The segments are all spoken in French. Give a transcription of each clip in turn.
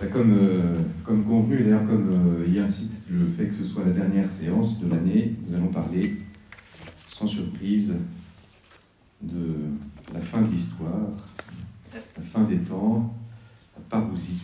Comme convenu, et d'ailleurs comme y incite le fait que ce soit la dernière séance de l'année, nous allons parler, sans surprise, de la fin de l'histoire, la fin des temps, la parousie.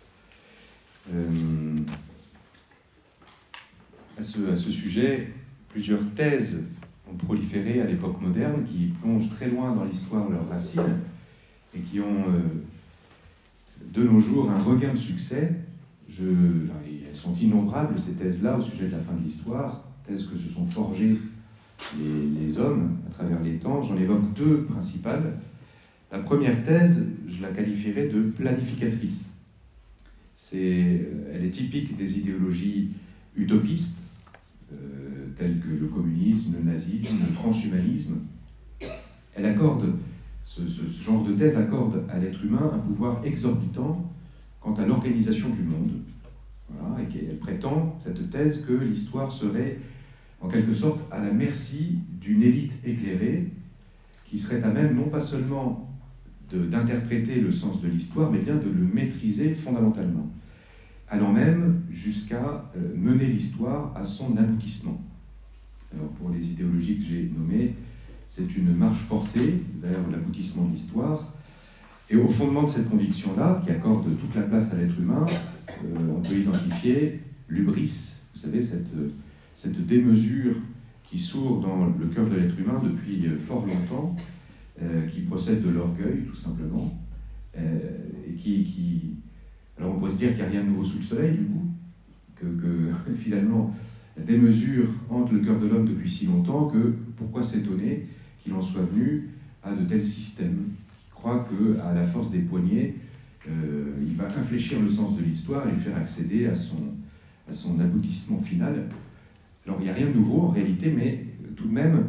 À ce sujet, plusieurs thèses ont proliféré à l'époque moderne qui plongent très loin dans l'histoire leurs racines et qui ont de nos jours un regain de succès. Elles sont innombrables, ces thèses-là, au sujet de la fin de l'histoire, thèses que se sont forgées les hommes à travers les temps. J'en évoque deux principales. La première thèse, je la qualifierais de planificatrice. Elle est typique des idéologies utopistes, telles que le communisme, le nazisme, le transhumanisme. Elle accorde, ce genre de thèse accorde à l'être humain un pouvoir exorbitant quant à l'organisation du monde. Voilà, et elle prétend, cette thèse, que l'histoire serait en quelque sorte à la merci d'une élite éclairée qui serait à même non pas seulement d'interpréter le sens de l'histoire, mais bien de le maîtriser fondamentalement, allant même jusqu'à mener l'histoire à son aboutissement. Alors pour les idéologies que j'ai nommées, c'est une marche forcée vers l'aboutissement de l'histoire. Et au fondement de cette conviction-là, qui accorde toute la place à l'être humain, on peut identifier l'hubris, vous savez, cette démesure qui sourd dans le cœur de l'être humain depuis fort longtemps, qui procède de l'orgueil, tout simplement, et alors on pourrait se dire qu'il n'y a rien de nouveau sous le soleil, du coup, que finalement, la démesure hante le cœur de l'homme depuis si longtemps que pourquoi s'étonner qu'il en soit venu à de tels systèmes qui croient qu'à la force des poignets, il va infléchir le sens de l'histoire et le faire accéder à son aboutissement final. Alors il n'y a rien de nouveau en réalité, mais tout de même,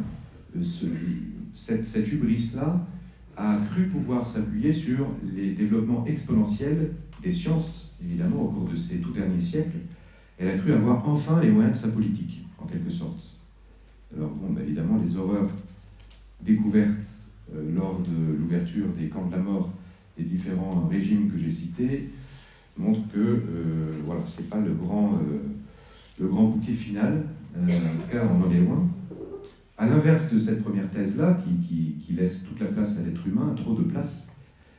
cette hubris-là a cru pouvoir s'appuyer sur les développements exponentiels des sciences, évidemment, au cours de ces tout derniers siècles. Elle a cru avoir enfin les moyens de sa politique, en quelque sorte. Alors bon, évidemment, les horreurs découvertes lors de l'ouverture des camps de la mort des différents régimes que j'ai cités montrent que voilà, c'est pas le grand bouquet final. En tout cas, on en est loin. À l'inverse de cette première thèse-là, qui laisse toute la place à l'être humain, trop de place,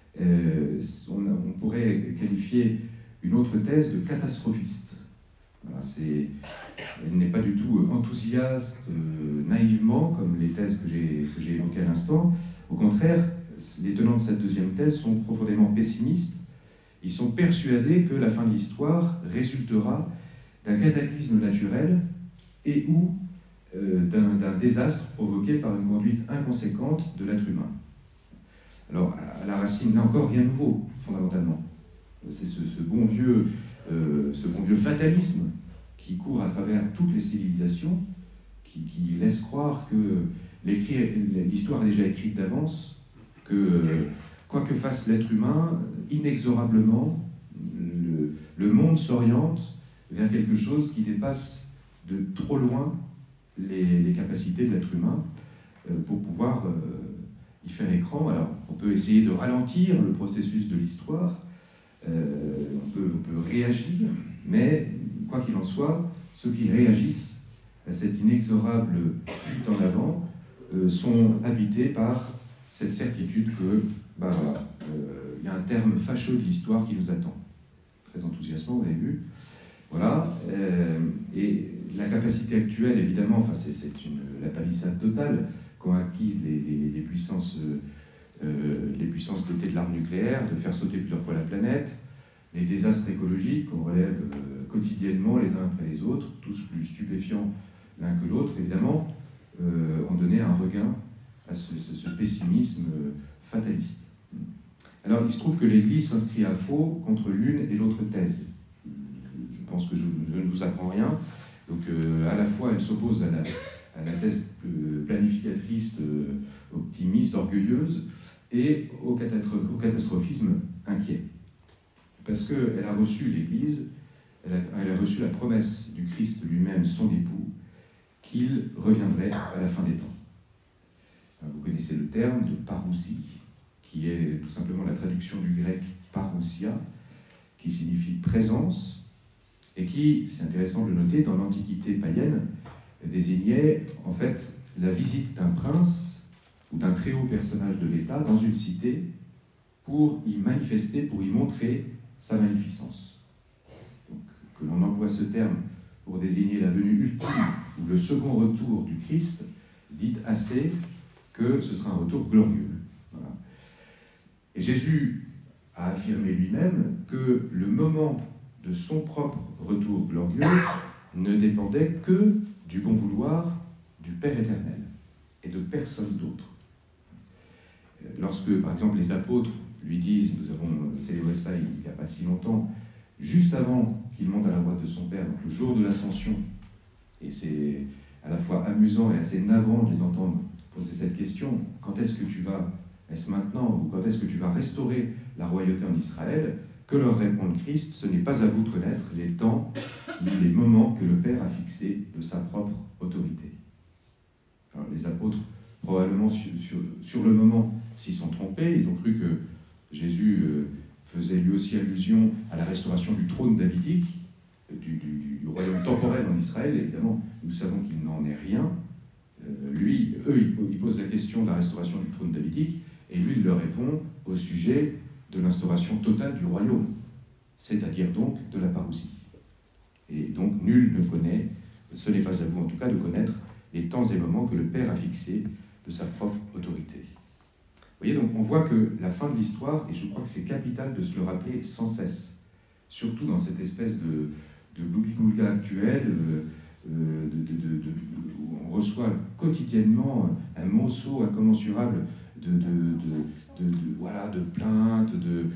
on pourrait qualifier une autre thèse de catastrophiste. Voilà, elle n'est pas du tout enthousiaste, naïvement, comme les thèses que j'ai évoquées à l'instant. Au contraire, les tenants de cette deuxième thèse sont profondément pessimistes. Ils sont persuadés que la fin de l'histoire résultera d'un cataclysme naturel et ou d'un désastre provoqué par une conduite inconséquente de l'être humain. Alors, à la racine, là encore, rien de nouveau, fondamentalement. C'est ce bon vieux fatalisme qui court à travers toutes les civilisations, qui laisse croire que l'histoire est déjà écrite d'avance, que quoi que fasse l'être humain, inexorablement, le monde s'oriente vers quelque chose qui dépasse de trop loin les capacités de l'être humain pour pouvoir y faire écran. Alors, on peut essayer de ralentir le processus de l'histoire, on peut réagir, mais quoi qu'il en soit, ceux qui réagissent à cette inexorable fuite en avant sont habités par cette certitude que y a un terme fâcheux de l'histoire qui nous attend. Très enthousiasmant, vous avez vu. Voilà. Et la capacité actuelle, évidemment, c'est la palissade totale qu'ont acquise les puissances dotées de l'arme nucléaire, de faire sauter plusieurs fois la planète, les désastres écologiques qu'on relève quotidiennement les uns après les autres, tous plus stupéfiants l'un que l'autre, évidemment, ont donné un regain à ce pessimisme fataliste. Alors, il se trouve que l'Église s'inscrit à faux contre l'une et l'autre thèse. Je pense que je ne vous apprends rien. Donc, à la fois, elle s'oppose à la thèse planificatrice, optimiste, orgueilleuse, et au catastrophisme inquiet. Parce qu'elle a reçu l'Église, elle a reçu la promesse du Christ lui-même, son époux, qu'il reviendrait à la fin des temps. Vous connaissez le terme de parousie, qui est tout simplement la traduction du grec parousia, qui signifie présence, et qui, c'est intéressant de le noter, dans l'Antiquité païenne, désignait en fait la visite d'un prince ou d'un très haut personnage de l'État dans une cité pour y manifester, pour y montrer sa magnificence. Donc, que l'on emploie ce terme pour désigner la venue ultime ou le second retour du Christ, dit assez que ce sera un retour glorieux. Voilà. Et Jésus a affirmé lui-même que le moment de son propre retour glorieux ne dépendait que du bon vouloir du Père éternel et de personne d'autre. Lorsque, par exemple, les apôtres lui disent, nous avons célébré ça il n'y a pas si longtemps, juste avant qu'il monte à la droite de son Père, donc le jour de l'Ascension, et c'est à la fois amusant et assez navrant de les entendre poser cette question, quand est-ce que tu vas, est-ce maintenant, ou quand est-ce que tu vas restaurer la royauté en Israël? Que leur répond le Christ, ce n'est pas à vous de connaître les temps ni les moments que le Père a fixés de sa propre autorité. Alors, les apôtres, probablement sur le moment, s'y sont trompés, ils ont cru que Jésus faisait lui aussi allusion à la restauration du trône davidique, du royaume temporel en Israël. Évidemment, nous savons qu'il n'en est rien. Eux, ils posent la question de la restauration du trône davidique, et lui, il leur répond au sujet de l'instauration totale du royaume, c'est-à-dire donc de la parousie. Et donc, nul ne connaît, ce n'est pas à vous en tout cas de connaître les temps et moments que le Père a fixés de sa propre autorité. Vous voyez, donc on voit que la fin de l'histoire, et je crois que c'est capital de se le rappeler sans cesse, surtout dans cette espèce de boubli-boulga actuel, où on reçoit quotidiennement un monceau incommensurable de plaintes,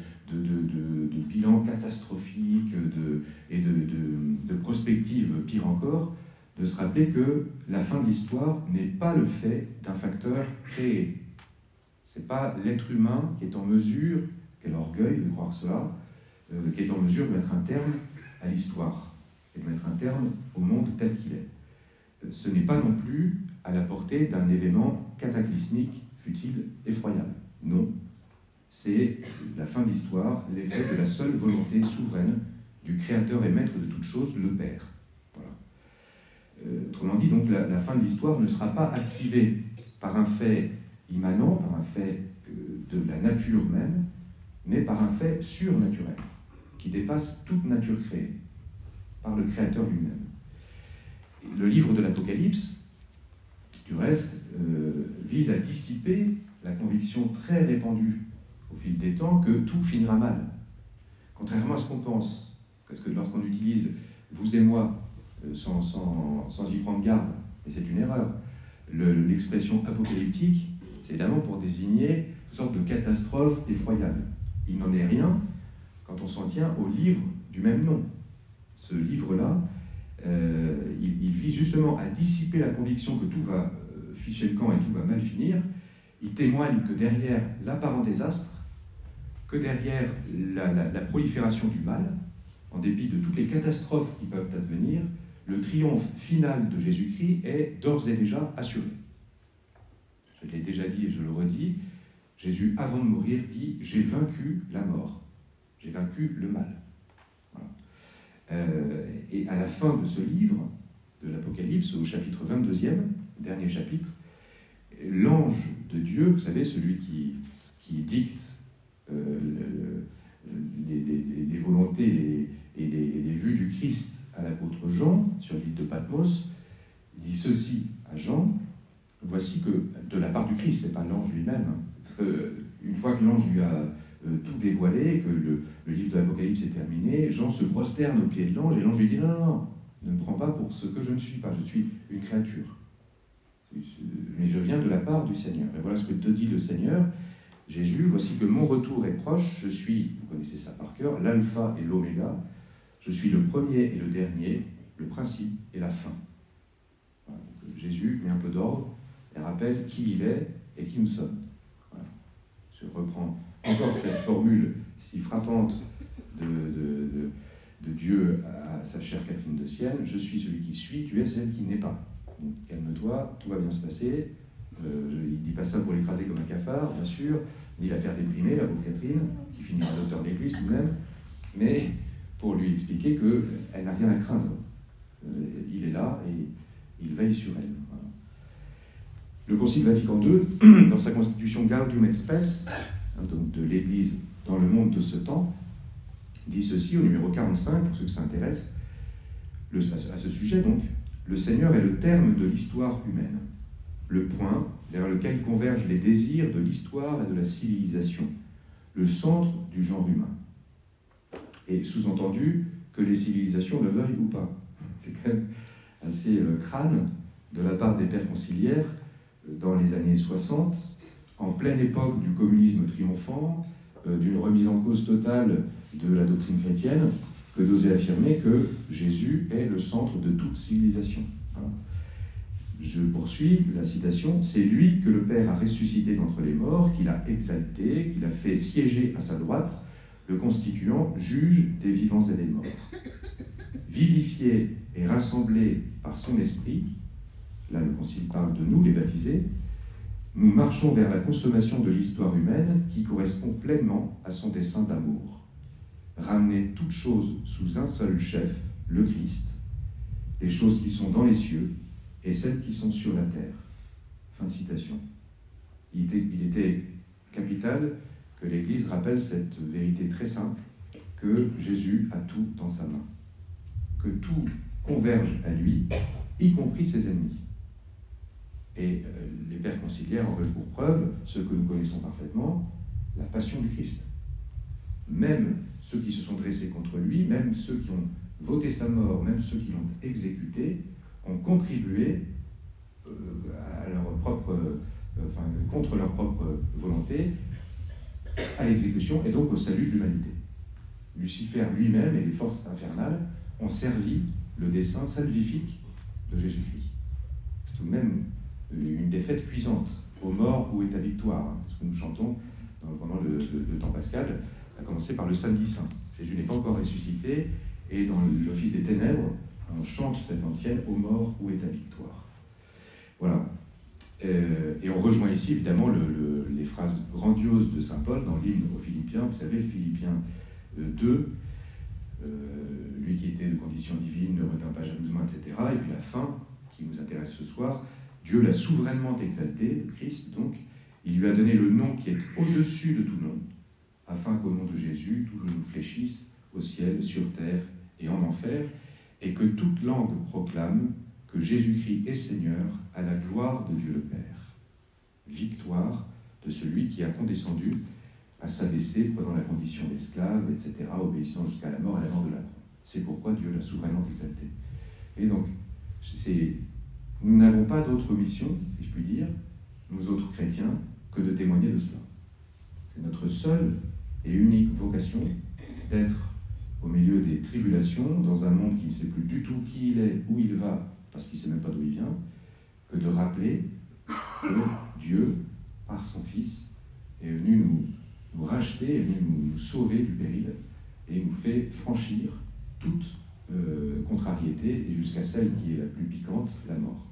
de bilans catastrophiques et de prospectives, pire encore, de se rappeler que la fin de l'histoire n'est pas le fait d'un facteur créé. Ce n'est pas l'être humain qui est en mesure, quel orgueil de croire cela, qui est en mesure de mettre un terme à l'histoire et de mettre un terme au monde tel qu'il est. Ce n'est pas non plus à la portée d'un événement cataclysmique, fut-il effroyable. Non, c'est la fin de l'histoire, l'effet de la seule volonté souveraine du Créateur et Maître de toutes choses, le Père. Voilà. Autrement dit, donc, la fin de l'histoire ne sera pas activée par un fait immanent, par un fait de la nature même, mais par un fait surnaturel, qui dépasse toute nature créée, par le Créateur lui-même. Le livre de l'Apocalypse, du reste, vise à dissiper la conviction très répandue au fil des temps que tout finira mal. Contrairement à ce qu'on pense, parce que lorsqu'on utilise « vous et moi » sans y prendre garde, et c'est une erreur, l'expression apocalyptique, c'est évidemment pour désigner une sorte de catastrophe effroyable. Il n'en est rien quand on s'en tient au livre du même nom. Ce livre-là, il vise justement à dissiper la conviction que tout va ficher le camp et tout va mal finir. Il témoigne que derrière l'apparent désastre, que derrière la prolifération du mal, en dépit de toutes les catastrophes qui peuvent advenir, le triomphe final de Jésus-Christ est d'ores et déjà assuré. Je l'ai déjà dit et je le redis, Jésus, avant de mourir, dit « J'ai vaincu la mort, j'ai vaincu le mal ». Voilà. Et à la fin de ce livre, de l'Apocalypse, au chapitre 22e, dernier chapitre, l'ange de Dieu, vous savez, celui qui dicte les volontés et les vues du Christ à l'apôtre Jean, sur l'île de Patmos, dit ceci à Jean, voici que, de la part du Christ, c'est pas l'ange lui-même, hein, parce qu'une fois que l'ange lui a tout dévoilé, que le livre de l'Apocalypse est terminé, Jean se prosterne au pied de l'ange, et l'ange lui dit non, non, non, ne me prends pas pour ce que je ne suis pas, je suis une créature. Mais je viens de la part du Seigneur. Et voilà ce que te dit le Seigneur, Jésus, voici que mon retour est proche, je suis, vous connaissez ça par cœur, l'alpha et l'oméga, je suis le premier et le dernier, le principe et la fin. Voilà, donc Jésus met un peu d'ordre et rappelle qui il est et qui nous sommes. Voilà. Je reprends encore cette formule si frappante de Dieu à sa chère Catherine de Sienne, je suis celui qui suis, tu es celle qui n'est pas. Donc calme-toi, tout va bien se passer. Il ne dit pas ça pour l'écraser comme un cafard, bien sûr, ni la faire déprimer, la pauvre Catherine, qui finira docteur de l'Église tout de même. mais pour lui expliquer qu'elle n'a rien à craindre. Il est là et il veille sur elle. Voilà. Le Concile Vatican II, dans sa constitution Gaudium et Spes, donc de l'Église dans le monde de ce temps, dit ceci au numéro 45, pour ceux qui s'intéressent à ce sujet donc: le Seigneur est le terme de l'histoire humaine, le point vers lequel convergent les désirs de l'histoire et de la civilisation, le centre du genre humain. Et sous-entendu que les civilisations le veuillent ou pas. C'est quand même assez crâne de la part des pères conciliaires dans les années 60, en pleine époque du communisme triomphant, d'une remise en cause totale de la doctrine chrétienne, que d'oser affirmer que Jésus est le centre de toute civilisation. Voilà. Je poursuis la citation: « C'est lui que le Père a ressuscité d'entre les morts, qu'il a exalté, qu'il a fait siéger à sa droite, le constituant juge des vivants et des morts. Vivifié et rassemblé par son esprit, là le Concile parle de nous, les baptisés, nous marchons vers la consommation de l'histoire humaine qui correspond pleinement à son dessein d'amour. Ramener toutes choses sous un seul chef, le Christ, les choses qui sont dans les cieux et celles qui sont sur la terre. » Fin de citation. Il était capital que l'Église rappelle cette vérité très simple, que Jésus a tout dans sa main, que tout converge à lui, y compris ses ennemis. Et les pères conciliaires en veulent pour preuve, ce que nous connaissons parfaitement, la passion du Christ. Même ceux qui se sont dressés contre lui, même ceux qui ont voté sa mort, même ceux qui l'ont exécuté, ont contribué à leur propre, contre leur propre volonté à l'exécution et donc au salut de l'humanité. Lucifer lui-même et les forces infernales ont servi le dessein salvifique de Jésus-Christ. C'est tout de même une défaite cuisante. Aux morts, où est ta victoire, hein, ce que nous chantons pendant le temps pascal, à commencer par le samedi saint. Jésus n'est pas encore ressuscité, et dans l'office des ténèbres, on chante cette antienne: aux morts, où est ta victoire. Voilà. Et on rejoint ici évidemment les phrases grandioses de saint Paul dans l'hymne aux Philippiens. Vous savez, Philippiens 2, lui qui était de condition divine ne retint pas jalousement, etc. Et puis la fin qui nous intéresse ce soir: Dieu l'a souverainement exalté, le Christ donc, il lui a donné le nom qui est au-dessus de tout nom, afin qu'au nom de Jésus, tout genou fléchisse au ciel, sur terre et en enfer, et que toute langue proclame que Jésus-Christ est Seigneur, à la gloire de Dieu le Père. Victoire de celui qui a condescendu à s'abaisser, prenant la condition d'esclave, etc., obéissant jusqu'à la mort de la croix. C'est pourquoi Dieu l'a souverainement exalté. Et donc, nous n'avons pas d'autre mission, si je puis dire, nous autres chrétiens, que de témoigner de cela. C'est notre seule et unique vocation d'être au milieu des tribulations, dans un monde qui ne sait plus du tout qui il est, où il va, parce qu'il ne sait même pas d'où il vient, que de rappeler que Dieu, par son Fils, est venu nous racheter, est venu nous sauver du péril, et nous fait franchir toute contrariété, et jusqu'à celle qui est la plus piquante, la mort.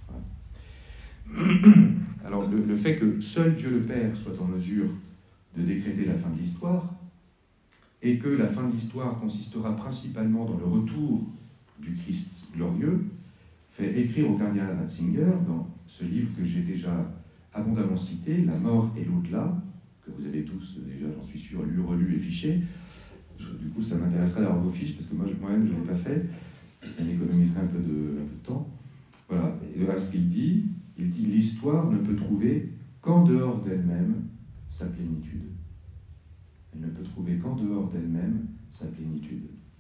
Voilà. Alors, le fait que seul Dieu le Père soit en mesure de décréter la fin de l'histoire, et que la fin de l'histoire consistera principalement dans le retour du Christ glorieux, fait écrire au cardinal Ratzinger, dans ce livre que j'ai déjà abondamment cité, La mort et l'au-delà, que vous avez tous déjà, j'en suis sûr, lu, relu et fiché. Du coup, ça m'intéresserait d'avoir vos fiches, parce que moi-même, je ne l'ai pas fait. Ça m'économiserait un peu de temps. Voilà. Et voilà ce qu'il dit. Il dit: l'histoire ne peut trouver qu'en dehors d'elle-même sa plénitude. Elle ne peut trouver qu'en dehors d'elle-même sa plénitude.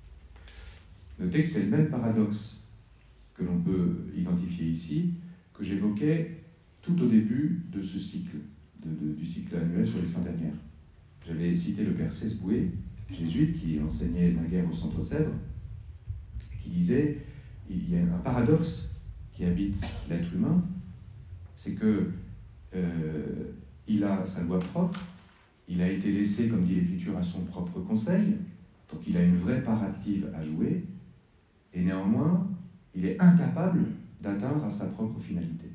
Notez que c'est le même paradoxe que l'on peut identifier ici, que j'évoquais tout au début de ce cycle, du cycle annuel sur les fins dernières. J'avais cité le père Cesboué, jésuite, qui enseignait naguère au centre Sèvres, qui disait: il y a un paradoxe qui habite l'être humain, c'est que il a sa loi propre, il a été laissé, comme dit l'Écriture, à son propre conseil, donc il a une vraie part active à jouer, et néanmoins, il est incapable d'atteindre à sa propre finalité.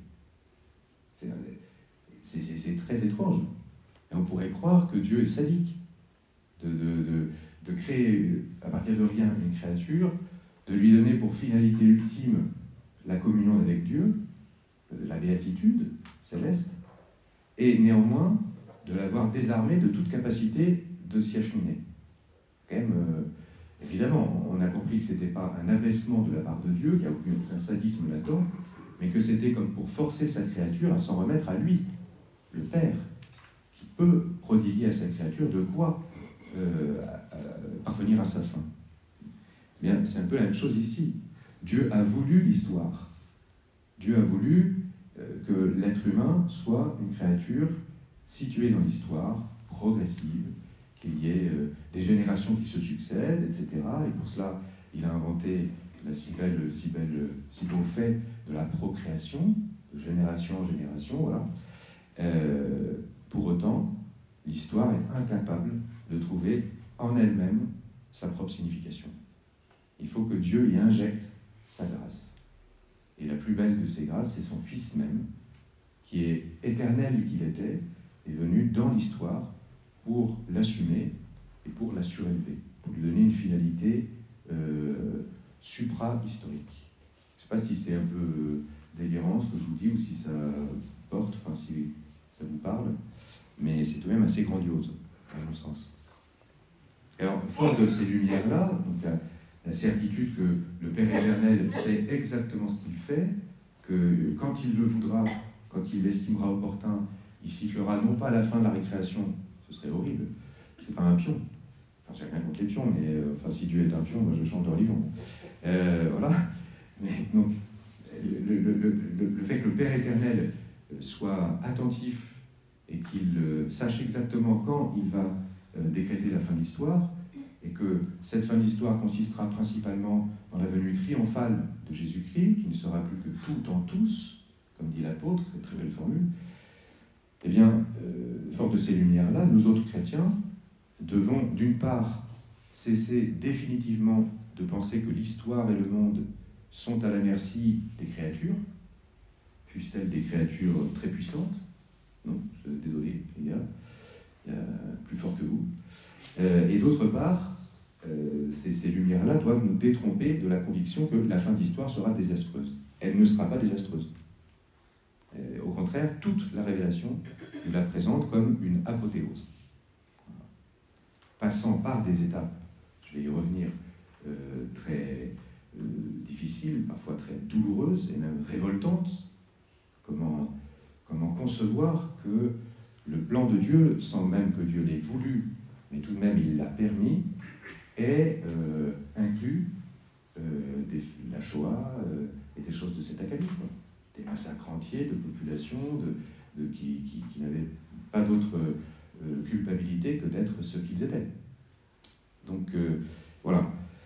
C'est très étrange. Et on pourrait croire que Dieu est sadique, de créer à partir de rien une créature, de lui donner pour finalité ultime la communion avec Dieu, la béatitude céleste, et néanmoins de l'avoir désarmé de toute capacité de s'y acheminer. Quand même, évidemment, on a compris que ce n'était pas un abaissement de la part de Dieu, qu'il n'y a aucun sadisme là-dedans, mais que c'était comme pour forcer sa créature à s'en remettre à lui, le Père, qui peut prodiguer à sa créature de quoi parvenir à sa fin. Bien, c'est un peu la même chose ici. Dieu a voulu l'histoire. Dieu a voulu que l'être humain soit une créature située dans l'histoire, progressive, qu'il y ait des générations qui se succèdent, etc. Et pour cela, il a inventé la si beau fait de la procréation, de génération en génération, voilà. Pour autant, l'histoire est incapable de trouver en elle-même sa propre signification. Il faut que Dieu y injecte sa grâce. Et la plus belle de ces grâces, c'est son Fils même, qui est éternel qu'il était, est venu dans l'histoire pour l'assumer et pour la surélever, pour lui donner une finalité supra-historique. Je ne sais pas si c'est un peu délirant ce que je vous dis ou si ça porte, enfin si ça vous parle, mais c'est tout de même assez grandiose, à mon sens. Alors, fort de ces lumières-là, donc la certitude que le Père éternel sait exactement ce qu'il fait, que quand il le voudra, quand il l'estimera opportun, il sifflera non pas la fin de la récréation, ce serait horrible, c'est pas un pion. Enfin, j'ai rien contre les pions, mais enfin, si Dieu est un pion, moi je change de religion. Voilà. Mais donc, le fait que le Père éternel soit attentif et qu'il sache exactement quand il va décréter la fin de l'histoire, et que cette fin de l'histoire consistera principalement dans la venue triomphale de Jésus-Christ, qui ne sera plus que tout en tous, comme dit l'apôtre, cette très belle formule, eh bien, fort de ces lumières-là, nous autres chrétiens devons, d'une part, cesser définitivement de penser que l'histoire et le monde sont à la merci des créatures, fussent-elles des créatures très puissantes. Non, désolé, les gars, il y a plus fort que vous. Et d'autre part, ces lumières-là doivent nous détromper de la conviction que la fin de l'histoire sera désastreuse. Elle ne sera pas désastreuse. Au contraire, toute la révélation nous la présente comme une apothéose. Passant par des étapes, je vais y revenir, très difficiles, parfois très douloureuses et même révoltantes. Comment concevoir que le plan de Dieu, sans même que Dieu l'ait voulu, mais tout de même il l'a permis, ait inclus la Shoah et des choses de cet acabit, quoi. Des massacres entiers de populations qui n'avaient pas d'autre culpabilité que d'être ce qu'ils étaient. Donc voilà.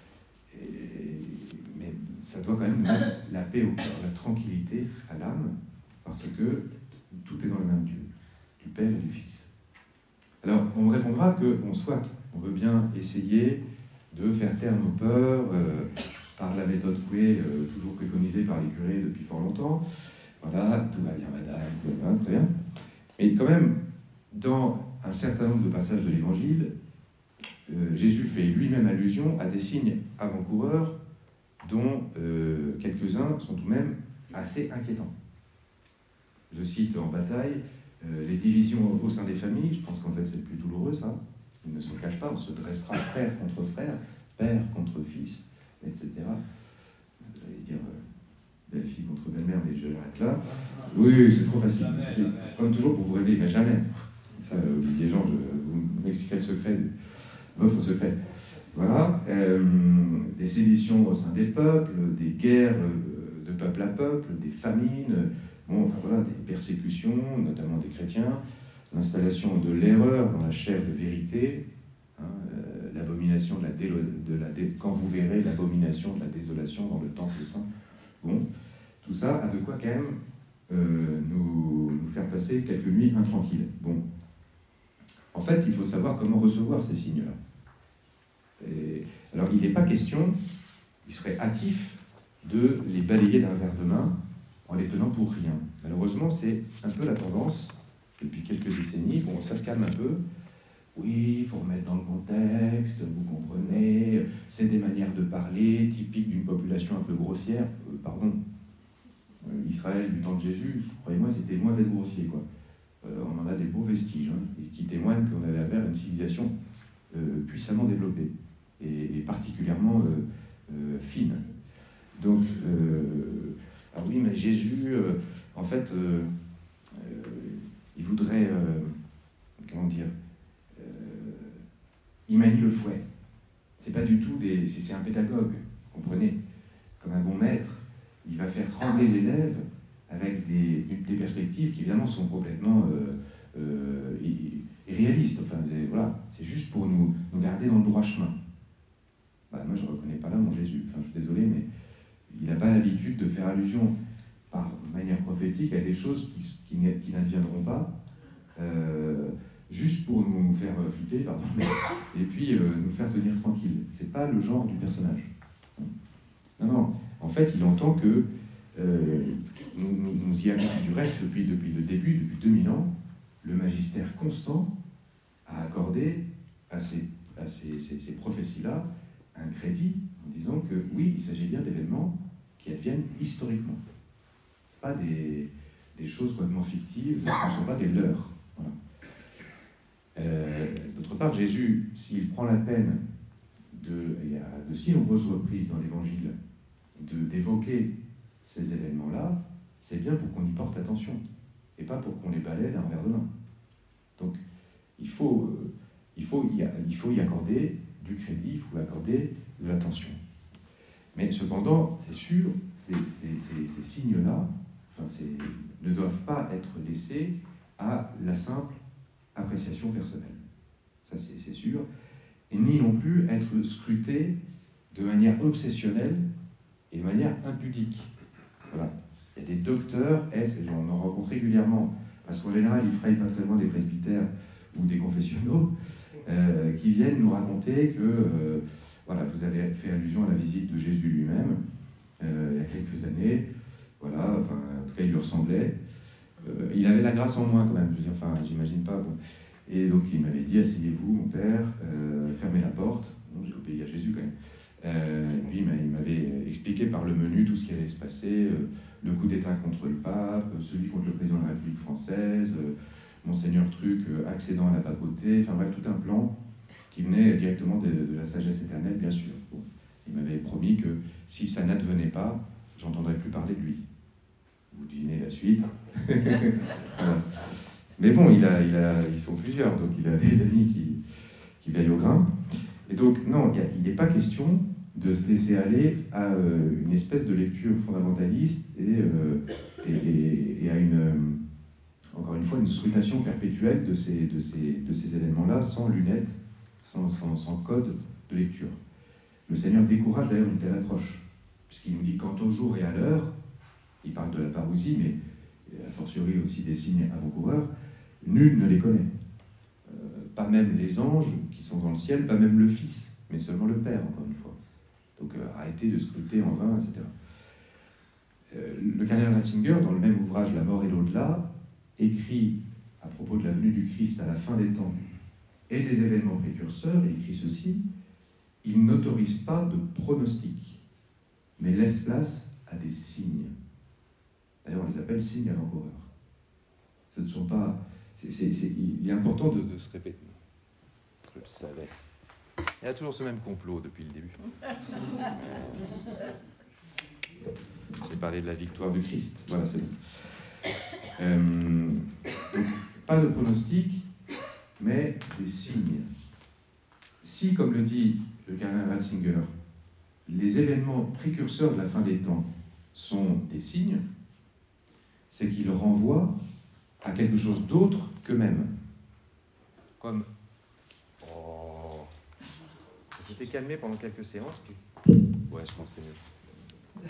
Mais ça doit quand même mettre la paix au cœur, la tranquillité à l'âme, parce que tout est dans les mains de Dieu, du Père et du Fils. Alors, on répondra qu'on souhaite, on veut bien essayer de faire taire nos peurs par la méthode Coué, toujours préconisée par les curés depuis fort longtemps. Voilà, tout va bien, madame, tout va bien, très bien. Mais quand même, dans un certain nombre de passages de l'Évangile, Jésus fait lui-même allusion à des signes avant-coureurs dont quelques-uns sont tout de même assez inquiétants. Je cite en bataille les divisions au sein des familles. Je pense qu'en fait c'est le plus douloureux, ça. Il ne s'en cache pas, on se dressera frère contre frère, père contre fils, etc. J'allais dire belle-fille contre belle-mère, mais je l'arrête là. Oui, c'est trop facile. Comme toujours pour vous réveiller, mais jamais. Ça, Olivier Jean, vous m'expliquerez le secret, votre secret. Voilà. Des séditions au sein des peuples, des guerres de peuple à peuple, des famines, bon, enfin voilà, des persécutions, notamment des chrétiens, l'installation de l'erreur dans la chair de vérité, hein, l'abomination quand vous verrez l'abomination de la désolation dans le temple saint. Bon, tout ça a de quoi quand même nous faire passer quelques nuits intranquilles. Bon, en fait, il faut savoir comment recevoir ces signes-là. Alors, il n'est pas question, il serait hâtif de les balayer d'un verre de main en les tenant pour rien. Malheureusement, c'est un peu la tendance depuis quelques décennies. Bon, ça se calme un peu. Oui, il faut remettre dans le contexte, texte, vous comprenez, c'est des manières de parler typiques d'une population un peu grossière. Pardon, Israël du temps de Jésus, croyez-moi, c'était loin d'être grossier, quoi. On en a des beaux vestiges, hein, qui témoignent qu'on avait affaire à une civilisation puissamment développée et particulièrement fine. Donc, ah oui, mais Jésus, en fait, il voudrait, comment dire, il manie le fouet. C'est pas du tout c'est un pédagogue, vous comprenez, comme un bon maître. Il va faire trembler l'élève avec des perspectives qui évidemment sont complètement irréalistes. Enfin, voilà, c'est juste pour nous garder dans le droit chemin. Bah, moi, je ne reconnais pas là mon Jésus. Enfin, je suis désolé, mais il n'a pas l'habitude de faire allusion par manière prophétique à des choses qui n'adviendront pas, juste pour nous faire flipper, pardon, et puis nous faire tenir tranquille. C'est pas le genre du personnage. Non, non. En fait, il entend que nous y avons du reste depuis le début, depuis 2000 ans, le magistère constant a accordé à ces prophéties-là un crédit en disant que oui, il s'agit bien d'événements qui adviennent historiquement. Ce ne sont pas des choses complètement fictives, ce ne sont pas des leurs. Voilà. D'autre part, Jésus, s'il prend la peine il y a de si nombreuses reprises dans l'Évangile d'évoquer ces événements-là, c'est bien pour qu'on y porte attention, et pas pour qu'on les balaie d'un revers de main. Donc, il faut y accorder du crédit, il faut accorder de l'attention. Mais cependant, c'est sûr, ces signes-là, ne doivent pas être laissés à la simple appréciation personnelle. Ça, c'est sûr. Et ni non plus être scrutés de manière obsessionnelle et de manière impudique. Voilà. Il y a des docteurs, et on en rencontre régulièrement, parce qu'en général, ils frayent pas très loin des presbytères ou des confessionnaux, qui viennent nous raconter que voilà, vous avez fait allusion à la visite de Jésus lui-même, il y a quelques années, voilà, enfin, en tout cas, il lui ressemblait. Il avait la grâce en moins quand même, je veux dire, enfin, j'imagine pas. Bon. Et donc, il m'avait dit, asseyez-vous, mon père, fermez la porte. Bon, j'ai obéi à Jésus quand même. Et puis, il m'avait expliqué par le menu tout ce qui allait se passer, le coup d'État contre le pape, celui contre le président de la République française, Monseigneur Truc accédant à la papauté, enfin bref, tout un plan qui venait directement de la sagesse éternelle, bien sûr. Bon. Il m'avait promis que si ça n'advenait pas, j'entendrais plus parler de lui. Vous devinez la suite. Voilà. Mais bon, ils sont plusieurs, donc il a des amis qui veillent au grain. Et donc, non, il n'est pas question de se laisser aller à une espèce de lecture fondamentaliste et à encore une fois, une scrutation perpétuelle de ces événements-là, sans lunettes, sans code de lecture. Le Seigneur décourage d'ailleurs une telle approche, puisqu'il nous dit quant au jour et à l'heure, il parle de la parousie, mais a fortiori aussi des signes avant-coureurs, nul ne les connaît. Pas même les anges qui sont dans le ciel, pas même le Fils, mais seulement le Père, encore une fois. Donc arrêtez de scruter en vain, etc. Le cardinal Ratzinger, dans le même ouvrage La mort et l'au-delà, écrit à propos de la venue du Christ à la fin des temps et des événements précurseurs, il écrit ceci: il n'autorise pas de pronostic, mais laisse place à des signes. D'ailleurs, on les appelle signes avant-coureurs. Ce ne sont pas... il est important de se répéter. Je le savais. Il y a toujours ce même complot depuis le début. J'ai parlé de la victoire du Christ. Voilà, c'est bon. Donc, pas de pronostic, mais des signes. Si, comme le dit le cardinal Ratzinger, les événements précurseurs de la fin des temps sont des signes, c'est qu'ils renvoient à quelque chose d'autre qu'eux-mêmes. Comme... Oh... Ça s'était calmé pendant quelques séances, puis... Ouais, je pense que c'est mieux.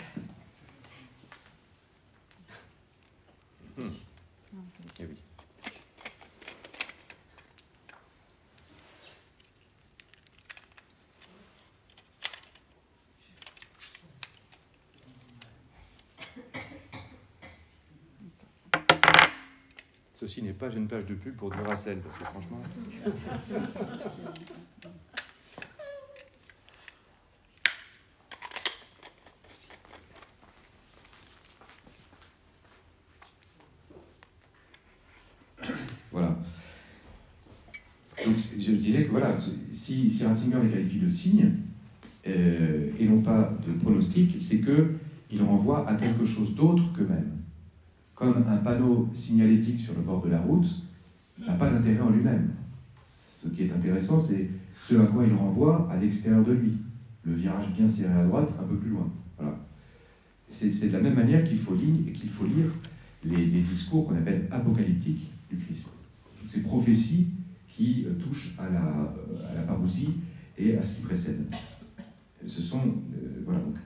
Eh oui. Ceci n'est pas une page de pub pour Duracell, parce que franchement... je disais que voilà, si Ratzinger les qualifie de signes, et non pas de pronostic, c'est qu'il renvoie à quelque chose d'autre qu'eux-mêmes. Comme un panneau signalétique sur le bord de la route n'a pas d'intérêt en lui-même. Ce qui est intéressant, c'est ce à quoi il renvoie à l'extérieur de lui. Le virage bien serré à droite, un peu plus loin. Voilà. C'est de la même manière qu'il faut lire les discours qu'on appelle apocalyptiques du Christ. Toutes ces prophéties qui touchent à la parousie et à ce qui précède. Ce sont, voilà, donc,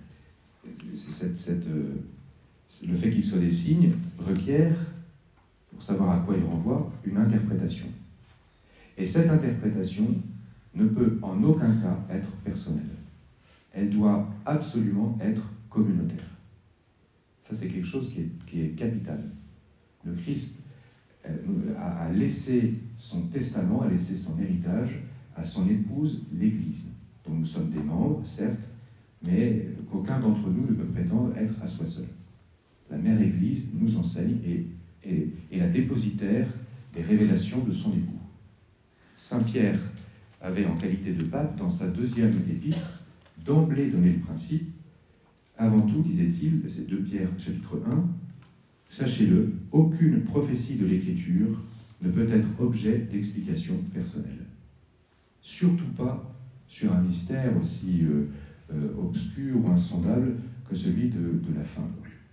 le fait qu'ils soient des signes requiert, pour savoir à quoi ils renvoient, une interprétation. Et cette interprétation ne peut en aucun cas être personnelle. Elle doit absolument être communautaire. Ça, c'est quelque chose qui est capital. Le Christ a laissé son testament, a laissé son héritage à son épouse, l'Église, dont nous sommes des membres, certes, mais qu'aucun d'entre nous ne peut prétendre être à soi seul. La Mère Église nous enseigne et est la dépositaire des révélations de son époux. Saint Pierre avait, en qualité de pape, dans sa deuxième épître, d'emblée donné le principe. Avant tout, disait-il, c'est 2 Pierre, chapitre 1, « Sachez-le, aucune prophétie de l'Écriture ne peut être objet d'explication personnelle. Surtout pas sur un mystère aussi obscur ou insondable que celui de la fin. »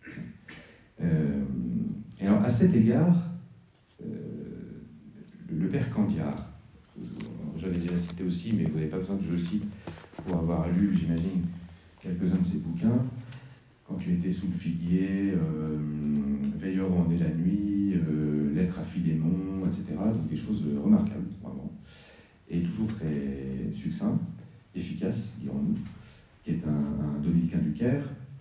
Et alors, à cet égard, le père Candiard, j'avais déjà cité aussi, mais vous n'avez pas besoin que je le cite pour avoir lu, j'imagine, quelques-uns de ses bouquins, « Quand tu étais sous le figuier »,« Veillerons et la nuit »,« Lettre à Philémon », etc. Donc des choses remarquables, vraiment. Et toujours très succinct, efficace, dirons-nous, qui est un dominicain du Caire,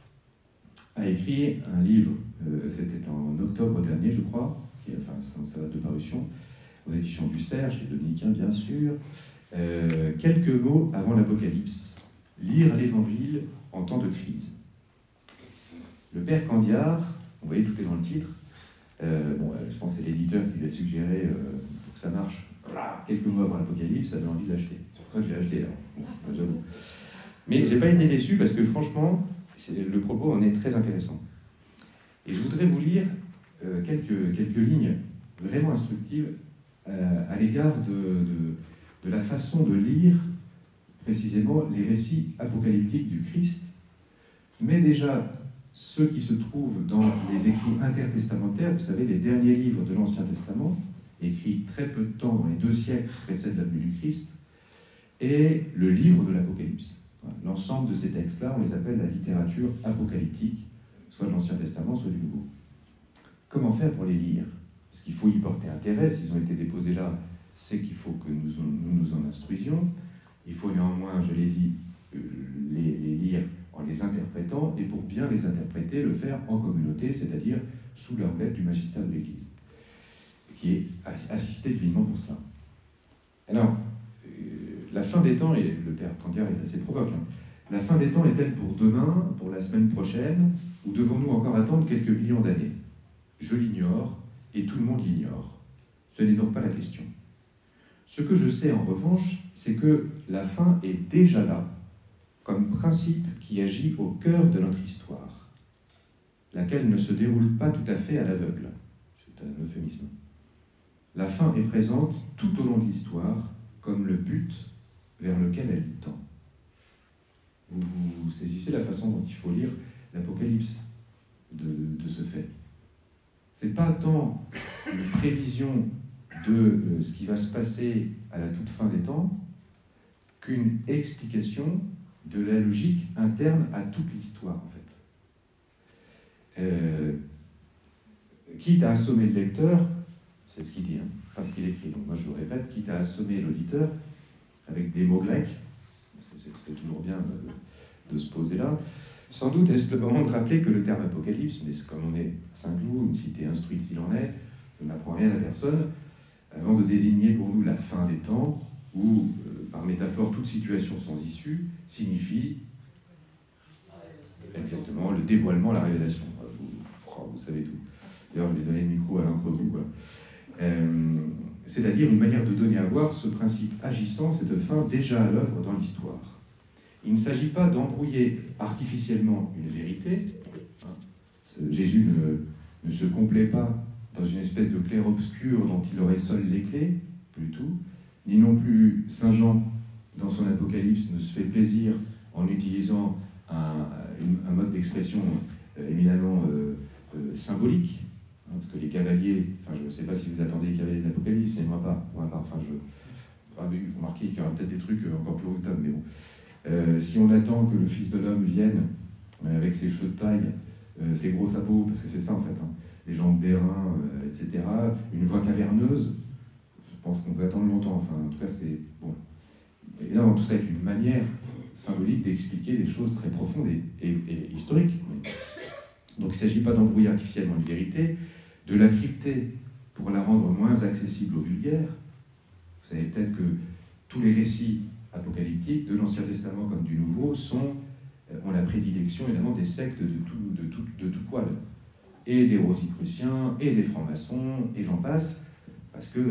a écrit un livre, c'était en octobre dernier, je crois, ça date de parution, aux éditions du Cerf, chez Dominicain, bien sûr. Quelques mots avant l'Apocalypse. Lire l'Évangile en temps de crise. Le père Candiard, vous voyez, tout est dans le titre. Je pense que c'est l'éditeur qui lui a suggéré, pour que ça marche, voilà, quelques mots avant l'Apocalypse, ça avait envie de l'acheter. C'est pour ça que je l'ai acheté, alors. J'avoue. Mais je n'ai pas été déçu parce que, franchement, le propos en est très intéressant. Et je voudrais vous lire quelques lignes vraiment instructives à l'égard de la façon de lire précisément les récits apocalyptiques du Christ, mais déjà ceux qui se trouvent dans les écrits intertestamentaires, vous savez, les derniers livres de l'Ancien Testament, écrits très peu de temps, dans les 2 siècles qui précèdent la venue du Christ, et le livre de l'Apocalypse. Voilà. L'ensemble de ces textes-là, on les appelle la littérature apocalyptique, soit de l'Ancien Testament, soit du Nouveau. Comment faire pour les lire? Parce qu'il faut y porter intérêt. S'ils ont été déposés là, c'est qu'il faut que nous en instruisions. Il faut néanmoins, je l'ai dit, les lire en les interprétant, et pour bien les interpréter, le faire en communauté, c'est-à-dire sous la houlette du magistère de l'Église, qui est assisté divinement pour cela. Alors, la fin des temps, et le père Candiard est assez provoque, la fin des temps est-elle pour demain, pour la semaine prochaine, ou devons-nous encore attendre quelques millions d'années? Je l'ignore, et tout le monde l'ignore. Ce n'est donc pas la question. Ce que je sais en revanche, c'est que la fin est déjà là, comme principe qui agit au cœur de notre histoire, laquelle ne se déroule pas tout à fait à l'aveugle. C'est un euphémisme. La fin est présente tout au long de l'histoire, comme le but vers lequel elle tend. Vous saisissez la façon dont il faut lire l'Apocalypse de ce fait. Ce n'est pas tant une prévision de ce qui va se passer à la toute fin des temps qu'une explication de la logique interne à toute l'histoire, en fait. Quitte à assommer le lecteur, c'est ce qu'il dit, enfin ce qu'il écrit, donc moi je le répète, quitte à assommer l'auditeur avec des mots grecs, c'est toujours bien de se poser là. Sans doute est-ce le moment de rappeler que le terme apocalypse, mais comme on est à Saint-Cloud, une cité instruite s'il en est, je n'apprends rien à personne, avant de désigner pour nous la fin des temps, où, par métaphore, toute situation sans issue, signifie exactement le dévoilement, la révélation. Vous savez tout. D'ailleurs, je vais donner le micro à l'un d'entre vous. c'est-à-dire une manière de donner à voir ce principe agissant, cette fin déjà à l'œuvre dans l'histoire. Il ne s'agit pas d'embrouiller artificiellement une vérité. Jésus ne se complaît pas dans une espèce de clair-obscur dont il aurait seul les clés, plus tout, ni non plus Saint Jean, dans son Apocalypse, ne se fait plaisir en utilisant un mode d'expression éminemment symbolique, parce que les cavaliers, enfin je ne sais pas si vous attendez les cavaliers de l'Apocalypse, mais moi pas, enfin je avais remarqué qu'il y aura peut-être des trucs encore plus redoutables, mais bon. Si on attend que le Fils de l'homme vienne avec ses cheveux de paille, ses gros sabots, parce que c'est ça en fait, les jambes d'airain, etc., une voix caverneuse, je pense qu'on peut attendre longtemps, enfin en tout cas c'est bon. Évidemment, tout ça est une manière symbolique d'expliquer des choses très profondes et historiques. Donc il ne s'agit pas d'embrouiller artificiellement une vérité, de la crypter pour la rendre moins accessible au vulgaire. Vous savez peut-être que tous les récits apocalyptiques, de l'Ancien Testament comme du Nouveau, ont la prédilection évidemment des sectes de tout poil. Et des rosicruciens, et des francs-maçons, et j'en passe, parce que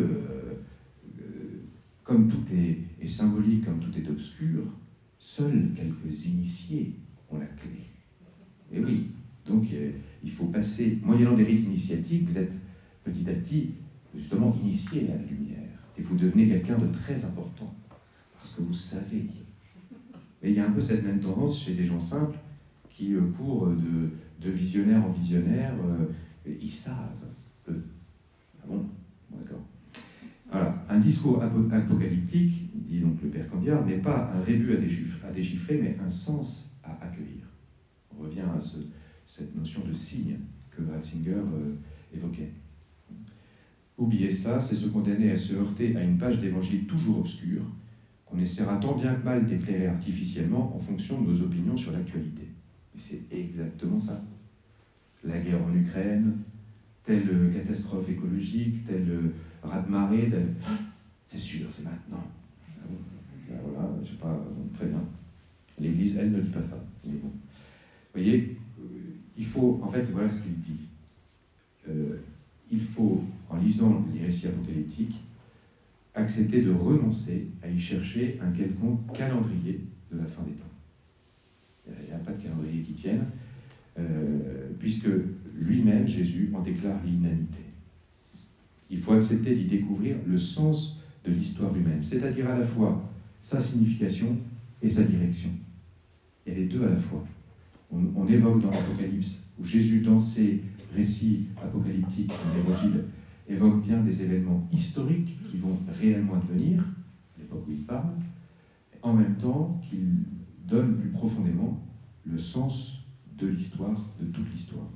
comme tout est symbolique, comme tout est obscur, seuls quelques initiés ont la clé. Et oui, donc il faut passer, moyennant des rites initiatiques, vous êtes petit à petit justement initié à la lumière, et vous devenez quelqu'un de très important, parce que vous savez. Mais il y a un peu cette même tendance chez des gens simples qui courent de visionnaire en visionnaire, ils savent, eux. Ah bon? D'accord. Voilà. Un discours apocalyptique, dit donc le père Candiard, n'est pas un rébut à déchiffrer, mais un sens à accueillir. On revient à cette notion de signe que Ratzinger évoquait. Oublier ça, c'est se condamner à se heurter à une page d'évangile toujours obscure, qu'on essaiera tant bien que mal d'éclairer artificiellement en fonction de nos opinions sur l'actualité. Et c'est exactement ça. La guerre en Ukraine, telle catastrophe écologique, tel raz-de-marée, c'est sûr, c'est maintenant. Ah bon, ben voilà, je sais pas, très bien. L'Église, elle, ne dit pas ça. Mais bon. Vous voyez, il faut, en fait, voilà ce qu'il dit. Il faut, en lisant les récits apocalyptiques, accepter de renoncer à y chercher un quelconque calendrier de la fin des temps. Il n'y a pas de calendrier qui tienne, puisque lui-même, Jésus, en déclare l'inanité. Il faut accepter d'y découvrir le sens de l'histoire humaine, c'est-à-dire à la fois sa signification et sa direction. Et les deux à la fois. On évoque dans l'Apocalypse, où Jésus, dans ses récits apocalyptiques, l'évangile, évoque bien des événements historiques qui vont réellement advenir, à l'époque où il parle, en même temps qu'il donne plus profondément le sens de l'histoire, de toute l'histoire.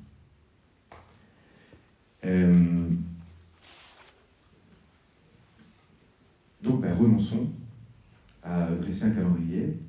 Donc, renonçons à dresser un calendrier.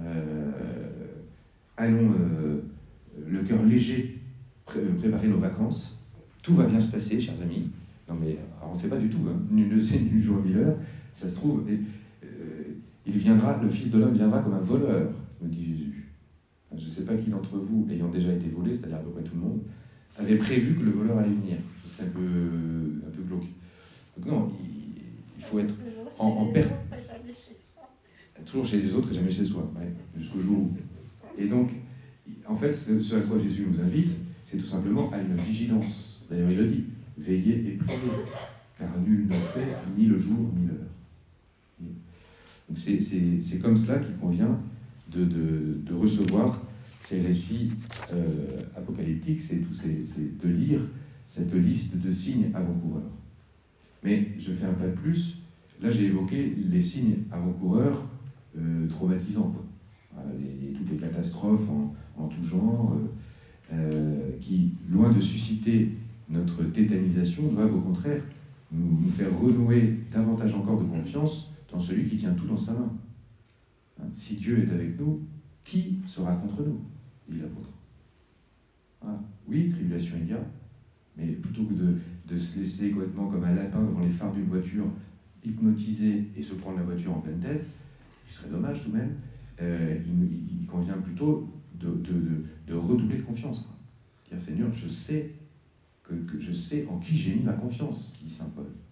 Allons le cœur léger préparer nos vacances. Tout va bien se passer, chers amis. Non mais, alors on ne sait pas du tout, hein. Nul ne sait, nul jour ni l'heure. Ça se trouve, il viendra, le Fils de l'homme viendra comme un voleur, me dit Jésus. Je ne sais pas qui d'entre vous, ayant déjà été volé, c'est-à-dire à peu près tout le monde, avait prévu que le voleur allait venir. Ce serait un peu glauque. Donc non, il faut être en perte. Toujours chez les autres et jamais chez soi, ouais, jusqu'au jour où. Et donc, en fait, ce à quoi Jésus nous invite, c'est tout simplement à une vigilance. D'ailleurs, il le dit, veillez et priez, car nul ne sait ni le jour ni l'heure. Donc c'est comme cela qu'il convient de recevoir ces récits apocalyptiques, c'est de lire cette liste de signes avant-coureurs. Mais je fais un pas de plus. Là, j'ai évoqué les signes avant-coureurs traumatisants, quoi. Toutes les catastrophes en tout genre, qui, loin de susciter notre tétanisation, doivent au contraire nous faire renouer davantage encore de confiance dans celui qui tient tout dans sa main. Si Dieu est avec nous, qui sera contre nous, dit l'apôtre. Oui, tribulation il y a, mais plutôt que de se laisser complètement comme un lapin devant les phares d'une voiture, hypnotisé et se prendre la voiture en pleine tête, ce serait dommage tout de même, il convient plutôt de redoubler de confiance. Quoi. Dire, Seigneur, je sais je sais en qui j'ai mis ma confiance, dit saint Paul.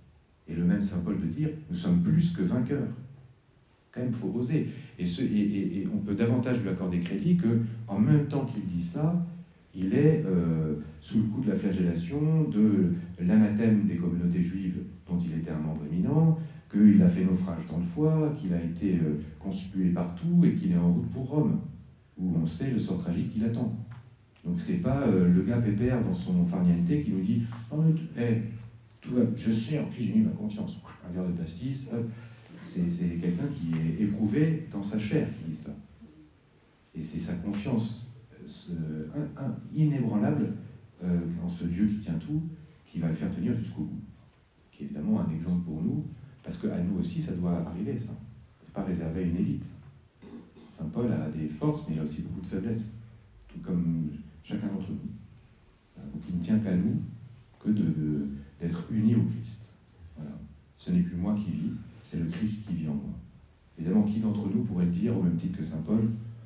Et le même Saint Paul de dire, nous sommes plus que vainqueurs. Quand même, il faut oser. Et on peut davantage lui accorder crédit qu'en même temps qu'il dit ça, il est sous le coup de la flagellation, de l'anathème des communautés juives dont il était un membre éminent, qu'il a fait naufrage dans le foie, qu'il a été conspué partout et qu'il est en route pour Rome, où on sait le sort tragique qui l'attend. Donc c'est pas le gars pépère dans son farniente qui nous dit oh, je sais en qui j'ai mis ma confiance. Un verre de pastis, c'est quelqu'un qui est éprouvé dans sa chair qui dit cela. Et c'est sa confiance inébranlable en ce Dieu qui tient tout, qui va le faire tenir jusqu'au bout. Qui est évidemment un exemple pour nous, parce qu'à nous aussi ça doit arriver, ça. C'est pas réservé à une élite. Saint Paul a des forces, mais il a aussi beaucoup de faiblesses, tout comme chacun d'entre nous. Donc il ne tient qu'à nous que d'être unis au Christ. Voilà. Ce n'est plus moi qui vis, c'est le Christ qui vit en moi. Évidemment, qui d'entre nous pourrait le dire au même titre que Saint Paul?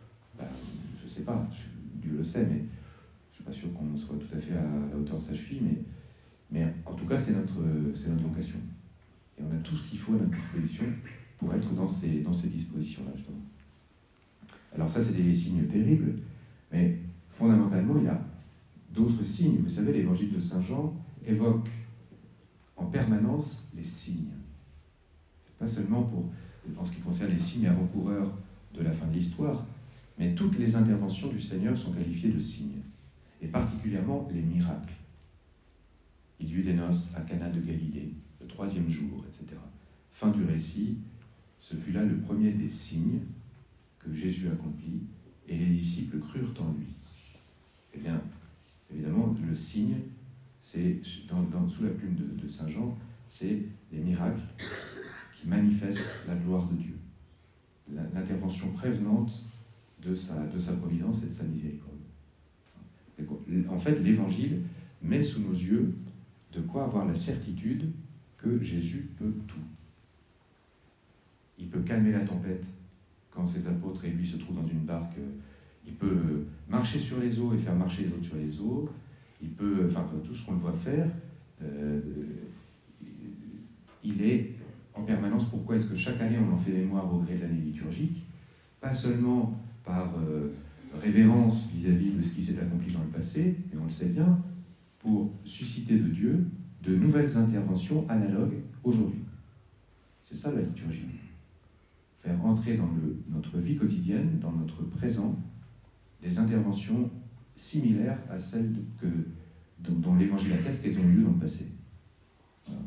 Je ne sais pas, Dieu le sait, mais je ne suis pas sûr qu'on soit tout à fait à la hauteur de sa cheville, mais en tout cas, c'est notre vocation. Et on a tout ce qu'il faut à notre disposition pour être dans ces dispositions-là, justement. Alors ça, c'est des signes terribles, mais fondamentalement, il y a d'autres signes. Vous savez, l'évangile de Saint Jean évoque en permanence les signes. C'est pas seulement en ce qui concerne les signes avant-coureurs de la fin de l'histoire, mais toutes les interventions du Seigneur sont qualifiées de signes, et particulièrement les miracles. Il y eut des noces à Cana de Galilée, le 3e jour, etc. Fin du récit, ce fut là le premier des signes que Jésus accomplit, et les disciples crurent en lui. Eh bien, évidemment, le signe, c'est, sous la plume de Saint Jean, c'est les miracles qui manifestent la gloire de Dieu, l'intervention prévenante de sa providence et de sa miséricorde. En fait, l'Évangile met sous nos yeux de quoi avoir la certitude que Jésus peut tout. Il peut calmer la tempête quand ses apôtres et lui se trouvent dans une barque. Il peut marcher sur les eaux et faire marcher les autres sur les eaux. Il peut, tout ce qu'on le voit faire. Il est en permanence. Pourquoi est-ce que chaque année on en fait mémoire au gré de l'année liturgique? Pas seulement par révérence vis-à-vis de ce qui s'est accompli dans le passé, mais on le sait bien, pour susciter de Dieu de nouvelles interventions analogues aujourd'hui. C'est ça la liturgie. Faire entrer dans notre vie quotidienne, dans notre présent, des interventions similaires à celles dont l'Évangile atteste qu'elles ont eu lieu dans le passé. Voilà.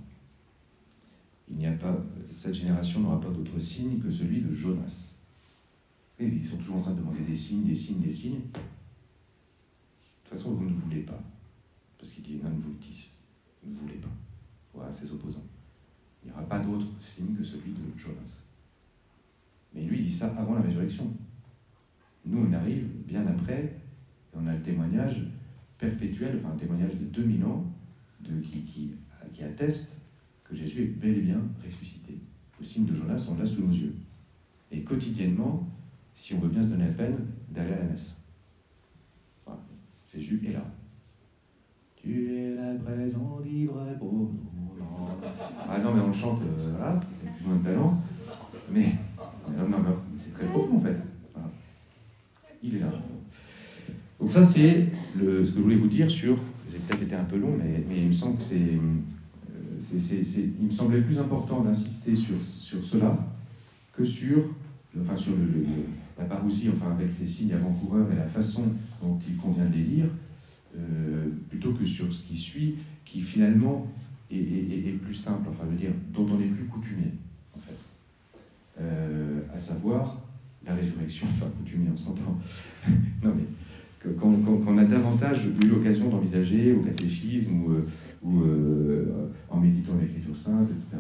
Cette génération n'aura pas d'autre signe que celui de Jonas. Et ils sont toujours en train de demander des signes, des signes, des signes. De toute façon, vous ne voulez pas. Parce qu'il dit non vultis. Vous ne voulez pas. Voilà ses opposants. Il n'y aura pas d'autre signe que celui de Jonas. Mais lui, il dit ça avant la résurrection. Nous, on arrive bien après, et on a le témoignage perpétuel, un témoignage de 2000 ans, qui atteste que Jésus est bel et bien ressuscité. Le signe de Jonas, on l'a sous nos yeux. Et quotidiennement, si on veut bien se donner la peine d'aller à la messe. Voilà. Jésus est là. Tu es là présent, libre pour nous. Ah non, mais on le chante, voilà, il y a plus ou moins de talent. Mais c'est très profond en fait. Voilà. Il est là. Donc ça, c'est ce que je voulais vous dire sur... J'ai peut-être été un peu long, mais il me semble que il me semblait plus important d'insister sur cela que sur la parousie, avec ses signes avant-coureurs et la façon dont il convient de les lire, plutôt que sur ce qui suit, qui finalement est plus simple, dont on est plus coutumier, en fait. À savoir la résurrection, coutumier, on s'entend. Non, mais qu'on a davantage eu l'occasion d'envisager au catéchisme ou en méditant l'Écriture sainte, etc.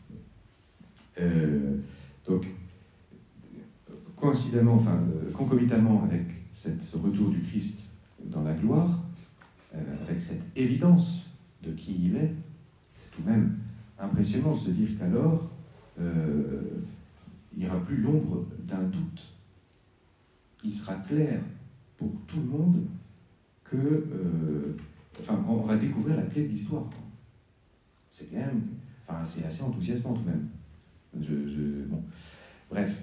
Donc, concomitamment avec ce retour du Christ dans la gloire, avec cette évidence de qui il est, c'est tout de même impressionnant de se dire qu'alors, il n'y aura plus l'ombre d'un doute. Il sera clair pour tout le monde que... on va découvrir la clé de l'histoire. C'est quand même Enfin, c'est assez enthousiasmant tout de même. Bon. Bref.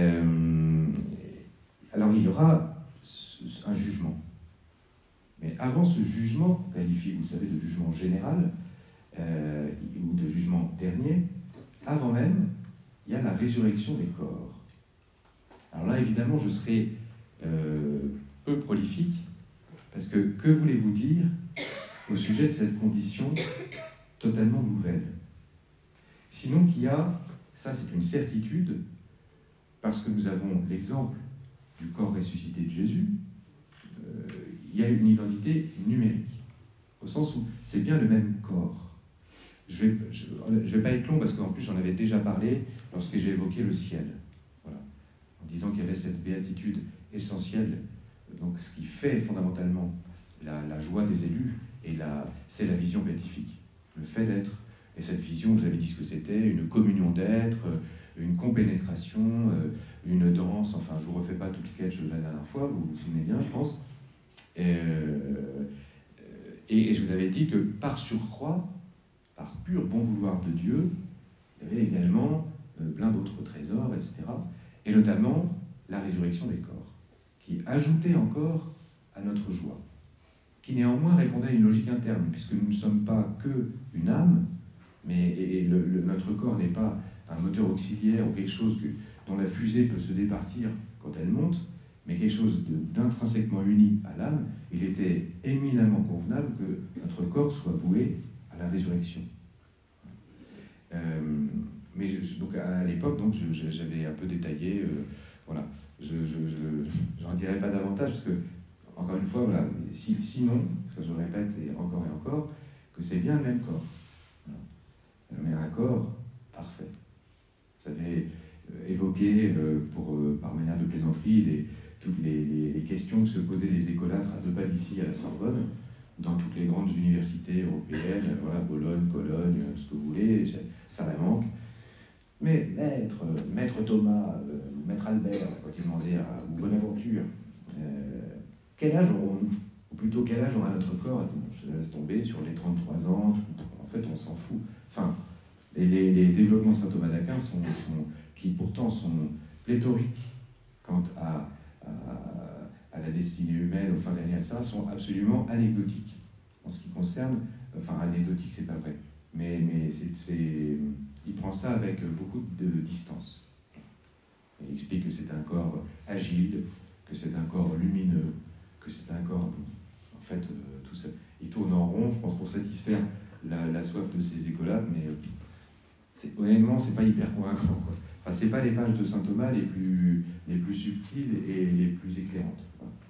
Alors, il y aura un jugement. Mais avant ce jugement, qu'on qualifie, vous savez, de jugement général, ou de jugement dernier, avant même, il y a la résurrection des corps. Alors là, évidemment, je serai peu prolifique, parce que voulez-vous dire au sujet de cette condition totalement nouvelle? Sinon qu'il y a, ça c'est une certitude, parce que nous avons l'exemple du corps ressuscité de Jésus, il y a une identité numérique, au sens où c'est bien le même corps. Je vais pas être long, parce qu'en plus j'en avais déjà parlé lorsque j'ai évoqué le ciel. Voilà. En disant qu'il y avait cette béatitude essentielle, donc ce qui fait fondamentalement la joie des élus, c'est la vision béatifique. Le fait d'être, et cette vision, vous avez dit ce que c'était, une communion d'être, une compénétration, une danse, enfin je ne vous refais pas tout le sketch de la dernière fois, vous vous souvenez bien, je pense. Et je vous avais dit que par surcroît, par pur bon vouloir de Dieu, il y avait également plein d'autres trésors, etc. Et notamment la résurrection des corps, qui ajoutait encore à notre joie, qui néanmoins répondait à une logique interne, puisque nous ne sommes pas que une âme, mais notre corps n'est pas un moteur auxiliaire ou quelque chose dont la fusée peut se départir quand elle monte, mais quelque chose d'intrinsèquement uni à l'âme. Il était éminemment convenable que notre corps soit voué à la résurrection. Mais donc à l'époque, j'avais un peu détaillé, voilà. Je n'en dirai pas davantage, parce que, encore une fois, voilà, sinon, je répète et encore, que c'est bien le même corps. Voilà. Mais un corps parfait. Vous avez évoqué, par manière de plaisanterie, toutes les questions que se posaient les écolâtres à 2 pas d'ici, à la Sorbonne, dans toutes les grandes universités européennes, voilà, Bologne, Cologne, ce que vous voulez, Salamanque. Mais maître Thomas, maître Albert, quand il demandait ou Bonaventure, quel âge aurons-nous? Ou plutôt, quel âge aura notre corps? Je laisse tomber sur les 33 ans, en fait, on s'en fout. Enfin, les développements saint Thomas d'Aquin, qui pourtant sont pléthoriques quant à la destinée humaine, aux fins d'année, etc., sont absolument anecdotiques. En ce qui concerne, enfin, anecdotique, c'est pas vrai, mais il prend ça avec beaucoup de distance. Il explique que c'est un corps agile, que c'est un corps lumineux, que c'est un corps... En fait, tout ça, il tourne en rond, je pense, pour satisfaire la soif de ses écolâtres, mais honnêtement, c'est pas hyper convaincant, quoi. Enfin, c'est pas les pages de saint Thomas les plus subtiles et les plus éclairantes.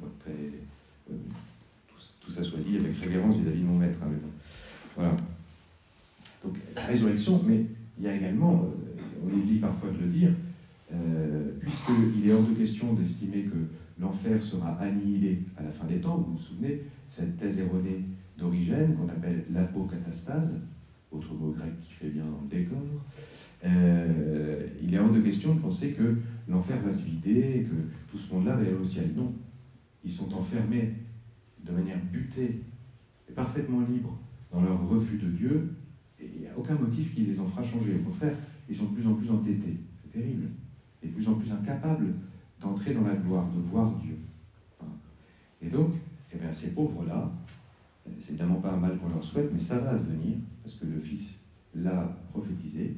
Tout ça soit dit avec révérence vis-à-vis de mon maître. Hein, mais bon. Voilà. Donc, la résurrection, mais il y a également, on oublie parfois de le dire, puisqu'il est hors de question d'estimer que l'enfer sera annihilé à la fin des temps, vous vous souvenez, cette thèse erronée d'Origène qu'on appelle l'apocatastase, autre mot grec qui fait bien dans le décor, il est hors de question de penser que l'enfer va se vider et que tout ce monde-là va aller au ciel. Non. Ils sont enfermés de manière butée et parfaitement libres dans leur refus de Dieu, et il n'y a aucun motif qui les en fera changer. Au contraire, ils sont de plus en plus entêtés. C'est terrible. Et de plus en plus incapables d'entrer dans la gloire, de voir Dieu. Et donc, ces pauvres-là, c'est évidemment pas un mal qu'on leur souhaite, mais ça va advenir, parce que le Fils l'a prophétisé,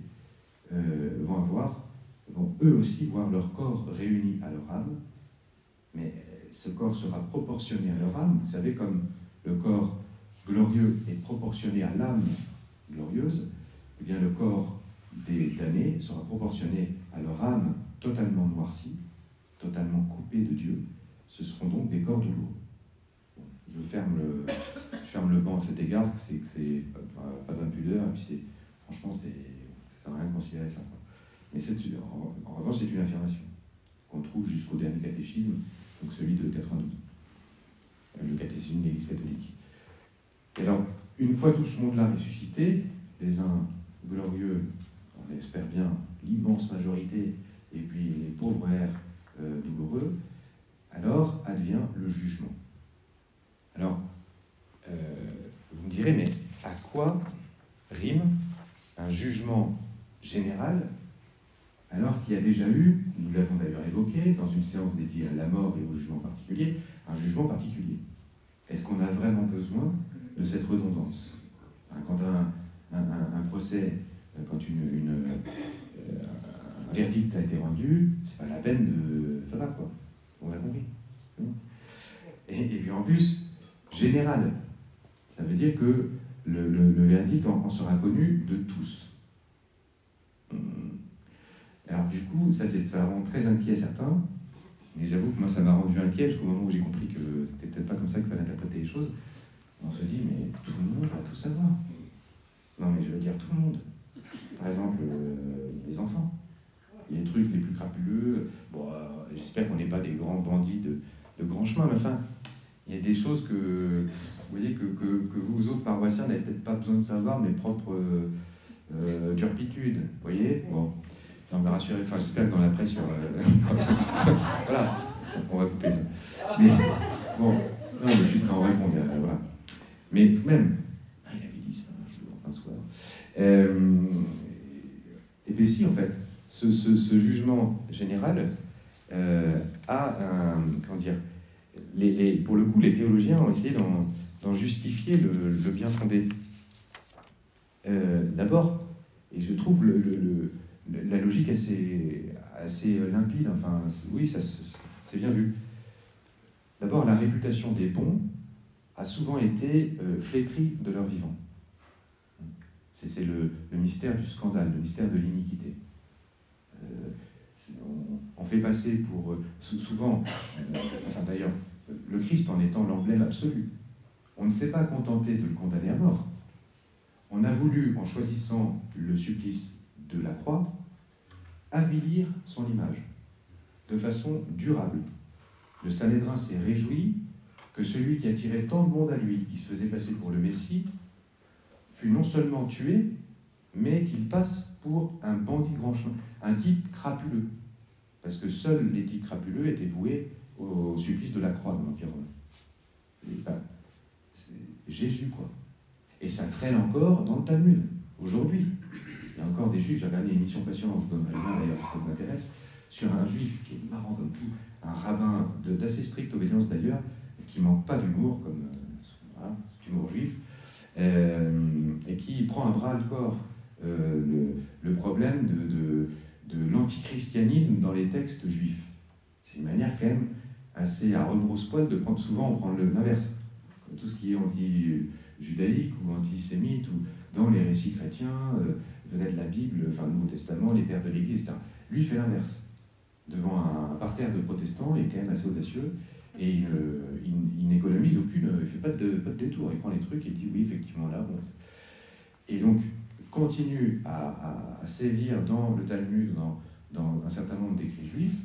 vont eux aussi voir leur corps réuni à leur âme, mais ce corps sera proportionné à leur âme. Vous savez, comme le corps glorieux est proportionné à l'âme glorieuse, eh bien le corps des damnés sera proportionné à leur âme totalement noircie, totalement coupée de Dieu. Ce seront donc des corps douloureux. Bon, je ferme le banc à cet égard, parce que c'est pas d'impudeur, et puis franchement, ça sert à rien de considérer ça. Mais en revanche, c'est une affirmation qu'on trouve jusqu'au dernier catéchisme, donc celui de 92, le catéchisme de l'Église catholique. Et alors, une fois tout ce monde-là ressuscité, les uns glorieux, on espère bien l'immense majorité, et puis les pauvres douloureux, alors advient le jugement. Alors, vous me direz, mais à quoi rime un un jugement général, alors qu'il y a déjà eu, nous l'avons d'ailleurs évoqué, dans une séance dédiée à la mort et au jugement particulier, un jugement particulier. Est-ce qu'on a vraiment besoin de cette redondance? Quand un procès, quand un verdict a été rendu, c'est pas la peine de... ça va quoi, on l'a compris. Et puis en plus, général, ça veut dire que le verdict en sera connu de tous. Alors du coup, ça rend très inquiet certains, mais j'avoue que moi ça m'a rendu inquiet jusqu'au moment où j'ai compris que c'était peut-être pas comme ça qu'il fallait interpréter les choses. On se dit, mais tout le monde va tout savoir. Non mais je veux dire tout le monde. Par exemple, les enfants. Les trucs les plus crapuleux. Bon, j'espère qu'on n'est pas des grands bandits de grand chemin, mais enfin, il y a des choses que, vous voyez, que vous autres paroissiens n'avez peut-être pas besoin de savoir, mes propres turpitudes. Vous voyez? Bon. Non, mais rassurez, enfin, j'espère que dans la presse, voilà, on va couper ça. Mais, bon, non, mais je suis prêt à en répondre, voilà. Mais tout de même, il avait dit ça un soir. Et bien si, en fait, ce jugement général a un, comment dire, pour le coup, les théologiens ont essayé d'en justifier le bien fondé. D'abord, et je trouve la logique assez limpide, enfin, oui, c'est bien vu. D'abord, la réputation des bons a souvent été flétrie de leur vivant. C'est le mystère du scandale, le mystère de l'iniquité. On fait passer pour, souvent, enfin d'ailleurs, le Christ en étant l'emblème absolu. On ne s'est pas contenté de le condamner à mort. On a voulu, en choisissant le supplice de la croix, avilir son image, de façon durable. Le Sanhédrin s'est réjoui que celui qui attirait tant de monde à lui, qui se faisait passer pour le Messie, fut non seulement tué, mais qu'il passe pour un bandit grand chemin, un type crapuleux. Parce que seuls les types crapuleux étaient voués au supplice de la croix dans l'Empire romain. C'est Jésus, quoi. Et ça traîne encore dans le Talmud, aujourd'hui. Il y a encore des juifs, j'ai regardé une émission passionnante, je vous donnerai le lien d'ailleurs si ça vous intéresse, sur un juif qui est marrant comme tout, un rabbin d'assez stricte obédience d'ailleurs, qui manque pas d'humour, comme voilà, humour juif, et qui prend à bras le corps le problème de l'antichristianisme dans les textes juifs. C'est une manière quand même assez à rebrousse-poil de prendre, souvent on prend l'inverse. Tout ce qui est anti-judaïque ou antisémite, ou dans les récits chrétiens, peut-être la Bible, enfin le Nouveau Testament, les pères de l'Église, etc. Lui, il fait l'inverse. Devant un parterre de protestants, il est quand même assez audacieux, et il n'économise aucune, il ne fait pas de détour, il prend les trucs et dit oui, effectivement, là, bon. Et donc, continue à sévir dans le Talmud, dans un certain nombre d'écrits juifs,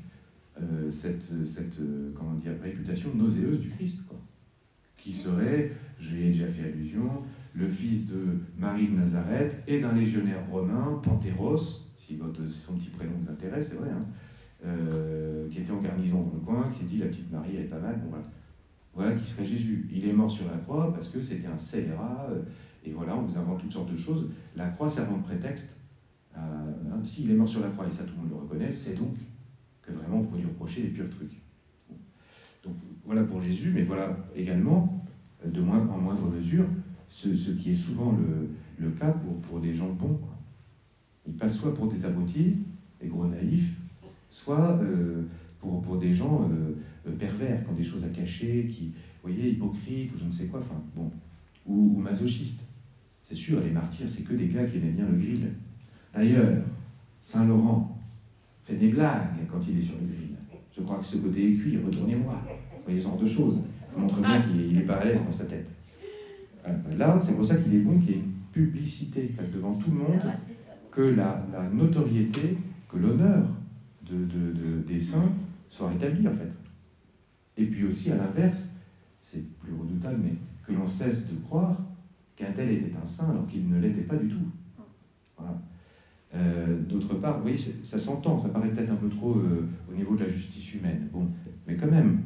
cette comment dire, réputation nauséeuse du Christ, quoi, qui serait, j'ai déjà fait allusion, le fils de Marie de Nazareth et d'un légionnaire romain, Panthéros, si son petit prénom vous intéresse, c'est vrai, hein, qui était en garnison dans le coin, qui s'est dit la petite Marie elle est pas mal, bon voilà. Voilà qui serait Jésus. Il est mort sur la croix parce que c'était un scélérat, et voilà, on vous invente toutes sortes de choses. La croix servant de prétexte, s'il est mort sur la croix, et ça tout le monde le reconnaît, c'est donc que vraiment on peut lui reprocher les purs trucs. Donc voilà pour Jésus, mais voilà également, en moindre mesure, ce qui est souvent le cas pour des gens bons, quoi. Ils passent soit pour des abrutis, des gros naïfs, soit pour des gens pervers, qui ont des choses à cacher, qui, vous voyez, hypocrites, ou je ne sais quoi, enfin, bon, ou masochistes. C'est sûr, les martyrs, c'est que des gars qui aimaient bien le grill. D'ailleurs, Saint Laurent fait des blagues quand il est sur le grill. Je crois que ce côté écuit, retournez-moi. Vous voyez, ce genre de choses. Ça montre bien qu'il n'est pas à l'aise dans sa tête. Là, c'est pour ça qu'il est bon qu'il y ait une publicité, devant tout le monde, que la notoriété, que l'honneur des saints soit rétabli, en fait. Et puis aussi, à l'inverse, c'est plus redoutable, mais que l'on cesse de croire qu'un tel était un saint alors qu'il ne l'était pas du tout. Voilà. D'autre part, vous voyez, ça s'entend, ça paraît peut-être un peu trop au niveau de la justice humaine. Bon, mais quand même.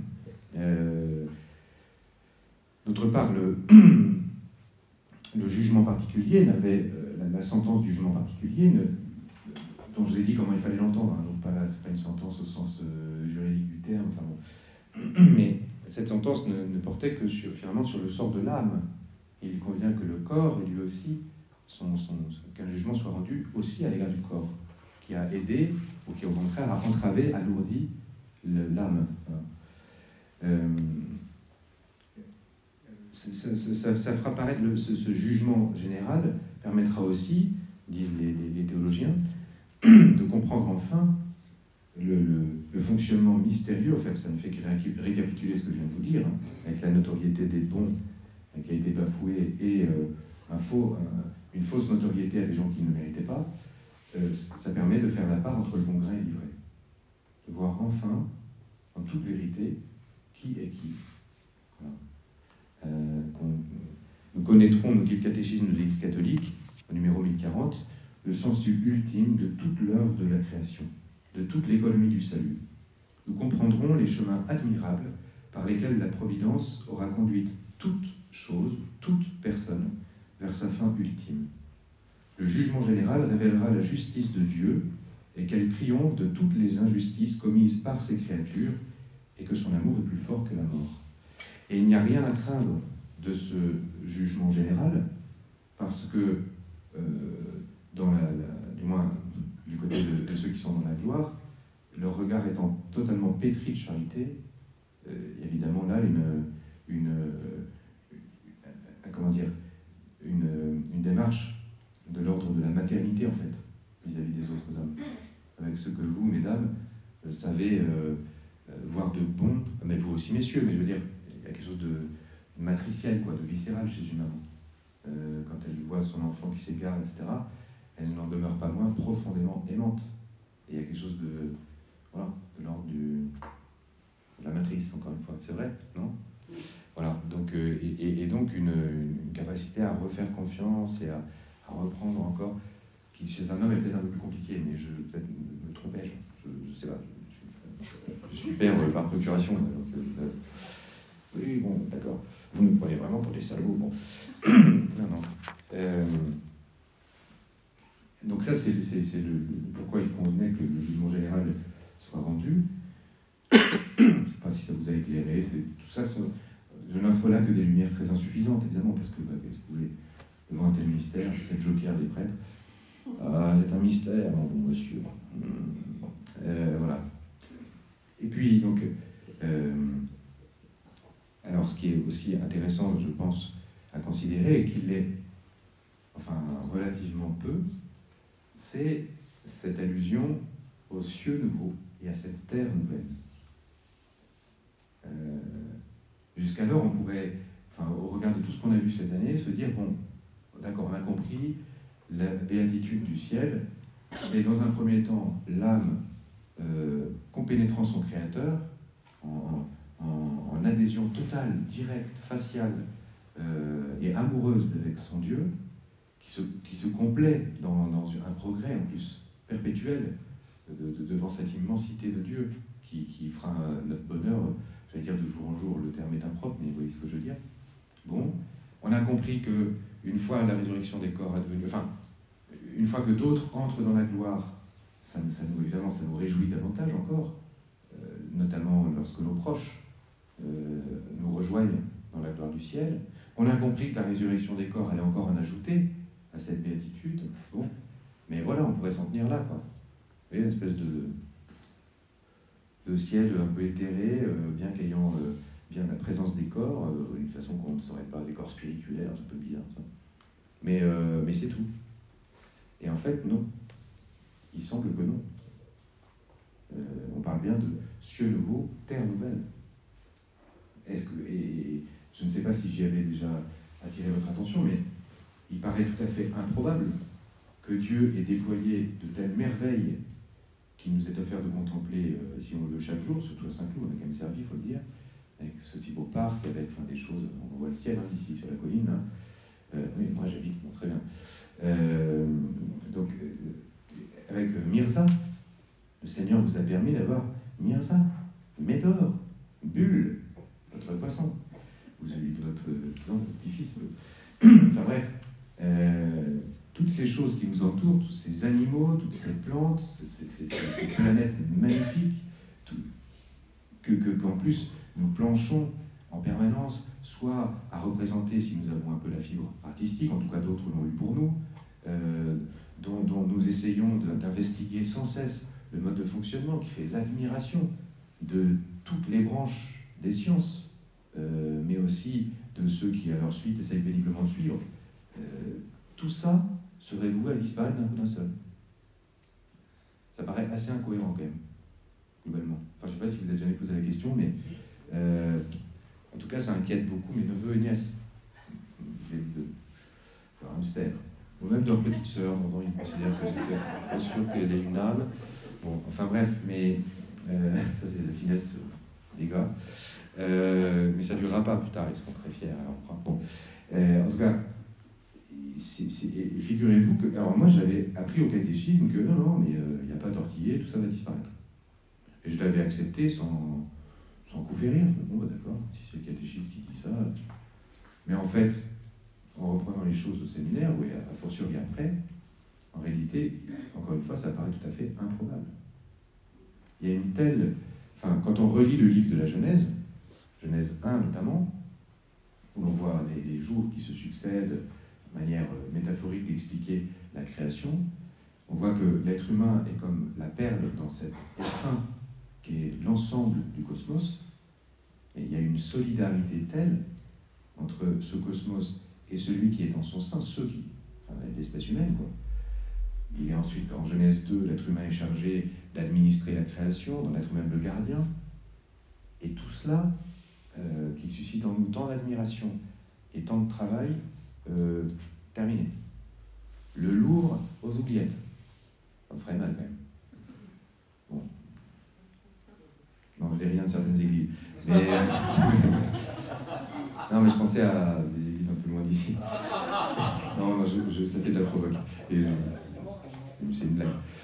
D'autre part, le jugement particulier n'avait la sentence du jugement particulier, dont je vous ai dit comment il fallait l'entendre, hein, donc c'est pas une sentence au sens juridique du terme, enfin bon. Mais cette sentence ne portait que finalement sur le sort de l'âme. Il convient que le corps, et lui aussi, qu'un jugement soit rendu aussi à l'égard du corps, qui a aidé, ou qui au contraire a entravé, alourdi l'âme. Ça fera paraître ce jugement général permettra aussi, disent les théologiens, de comprendre enfin le fonctionnement mystérieux. En fait, ça ne fait que récapituler ce que je viens de vous dire, hein, avec la notoriété des bons qui a été bafouée et une fausse notoriété à des gens qui ne méritaient pas. Ça permet de faire la part entre le bon grain et l'ivraie, de voir enfin, en toute vérité, qui est qui. Voilà. Nous connaîtrons, nous dit le catéchisme de l'Église catholique, au numéro 1040, le sens ultime de toute l'œuvre de la création, de toute l'économie du salut. Nous comprendrons les chemins admirables par lesquels la Providence aura conduit toute chose, toute personne, vers sa fin ultime. Le jugement général révélera la justice de Dieu et qu'elle triomphe de toutes les injustices commises par ses créatures et que son amour est plus fort que la mort. Et il n'y a rien à craindre de ce jugement général parce que, du moins du côté de ceux qui sont dans la gloire, leur regard étant totalement pétri de charité, il y a évidemment là une démarche de l'ordre de la maternité, en fait, vis-à-vis des autres hommes, avec ce que vous, mesdames, savez voir de bon, mais vous aussi, messieurs, mais je veux dire, il y a quelque chose de matriciel, quoi, de viscéral chez une maman. Quand elle voit son enfant qui s'égare, etc., elle n'en demeure pas moins profondément aimante. Et il y a quelque chose de l'ordre de la matrice, encore une fois. C'est vrai, non? Voilà, donc, et donc une capacité à refaire confiance et à reprendre encore, qui chez un homme est peut-être un peu plus compliqué, mais peut-être me trompais, je sais pas, je suis père par procuration. Donc, oui, bon, d'accord, vous me prenez vraiment pour des salauds, bon. Non. Donc ça, c'est pourquoi il convenait que le jugement général soit rendu. Je ne sais pas si ça vous a éclairé, tout ça, je n'offre là que des lumières très insuffisantes, évidemment, parce que, qu'est-ce que vous voulez, devant un tel mystère, cette joker des prêtres, c'est un mystère, mon bon monsieur. Voilà. Et puis, donc, alors, ce qui est aussi intéressant, je pense, à considérer, et qui l'est, enfin, relativement peu, c'est cette allusion aux cieux nouveaux et à cette terre nouvelle. Jusqu'alors, on pourrait, enfin, au regard de tout ce qu'on a vu cette année, se dire, bon, d'accord, on a compris, la béatitude du ciel, c'est dans un premier temps l'âme compénétrant son Créateur, en adhésion totale, directe, faciale et amoureuse avec son Dieu, qui se complaît dans un progrès en plus perpétuel devant cette immensité de Dieu qui fera notre bonheur, j'allais dire de jour en jour, le terme est impropre, mais vous voyez ce que je veux dire. Bon, on a compris que une fois la résurrection des corps advenue, enfin, une fois que d'autres entrent dans la gloire, évidemment, ça nous réjouit davantage encore, notamment lorsque nos proches nous rejoignent dans la gloire du ciel. On a compris que la résurrection des corps allait encore en ajouter à cette béatitude. Bon, mais voilà, on pourrait s'en tenir là, quoi. Vous voyez, une espèce de ciel un peu éthéré, bien qu'ayant bien la présence des corps, d'une façon qu'on ne saurait pas, des corps spirituels, c'est un peu bizarre, ça. Mais c'est tout. Et en fait, non. Il semble que non. On parle bien de cieux nouveaux, terre nouvelle. Et je ne sais pas si j'y avais déjà attiré votre attention, mais il paraît tout à fait improbable que Dieu ait déployé de telles merveilles qui nous est offert de contempler, si on le veut, chaque jour, surtout à Saint-Cloud, on a quand même servi, il faut le dire, avec ce si beau parc, avec des choses, on voit le ciel ici sur la colline, hein. Oui, moi j'habite, bon, très bien. Donc, avec Mirza, le Seigneur vous a permis d'avoir Mirza, Médor, Bulle, votre poisson, ou celui de votre petit-fils. Enfin bref, toutes toutes ces choses qui nous entourent, tous ces animaux, toutes ces plantes, ces planètes magnifiques, qu'en plus nous planchons en permanence, soit à représenter, si nous avons un peu la fibre artistique, en tout cas d'autres l'ont eu pour nous, dont nous essayons d'investiguer sans cesse le mode de fonctionnement, qui fait l'admiration de toutes les branches des sciences, mais aussi de ceux qui, à leur suite, essayent péniblement de suivre. Tout ça serait voué à disparaître d'un coup d'un seul. Ça paraît assez incohérent quand même, globalement. Enfin, je ne sais pas si vous avez jamais posé la question, mais en tout cas, ça inquiète beaucoup mes neveux et nièces. Les deux. Leur hamster. Ou même leur petite sœur, dont ils considèrent que c'était pas sûr qu'elle ait une âme. Bon, enfin bref, mais ça c'est la finesse des gars. Mais ça ne durera pas plus tard, ils seront très fiers. Alors, bon. En tout cas, figurez-vous que... Alors moi j'avais appris au catéchisme que non, mais il n'y a pas tortillé, tout ça va disparaître. Et je l'avais accepté sans coup faire rire. Bon, bah, d'accord, si c'est le catéchisme qui dit ça. Mais en fait, en reprenant les choses au séminaire, ou à fortiori après, en réalité, encore une fois, ça paraît tout à fait improbable. Il y a une telle... Enfin, quand on relit le livre de la Genèse, Genèse 1 notamment, où l'on voit les jours qui se succèdent de manière métaphorique d'expliquer la création, on voit que l'être humain est comme la perle dans cet étreint qui est l'ensemble du cosmos, et il y a une solidarité telle entre ce cosmos et celui qui est en son sein, enfin l'espèce humaine, quoi. Il est ensuite, en Genèse 2, l'être humain est chargé d'administrer la création, d'en être même le gardien. Et tout cela, qui suscite en nous tant d'admiration et tant de travail, terminé. Le Louvre aux oubliettes. Ça me ferait mal quand même. Bon. Non, je dis rien de certaines églises. Mais, non, mais je pensais à des églises un peu loin d'ici. Non, ça c'est de la provoque. C'est une blague.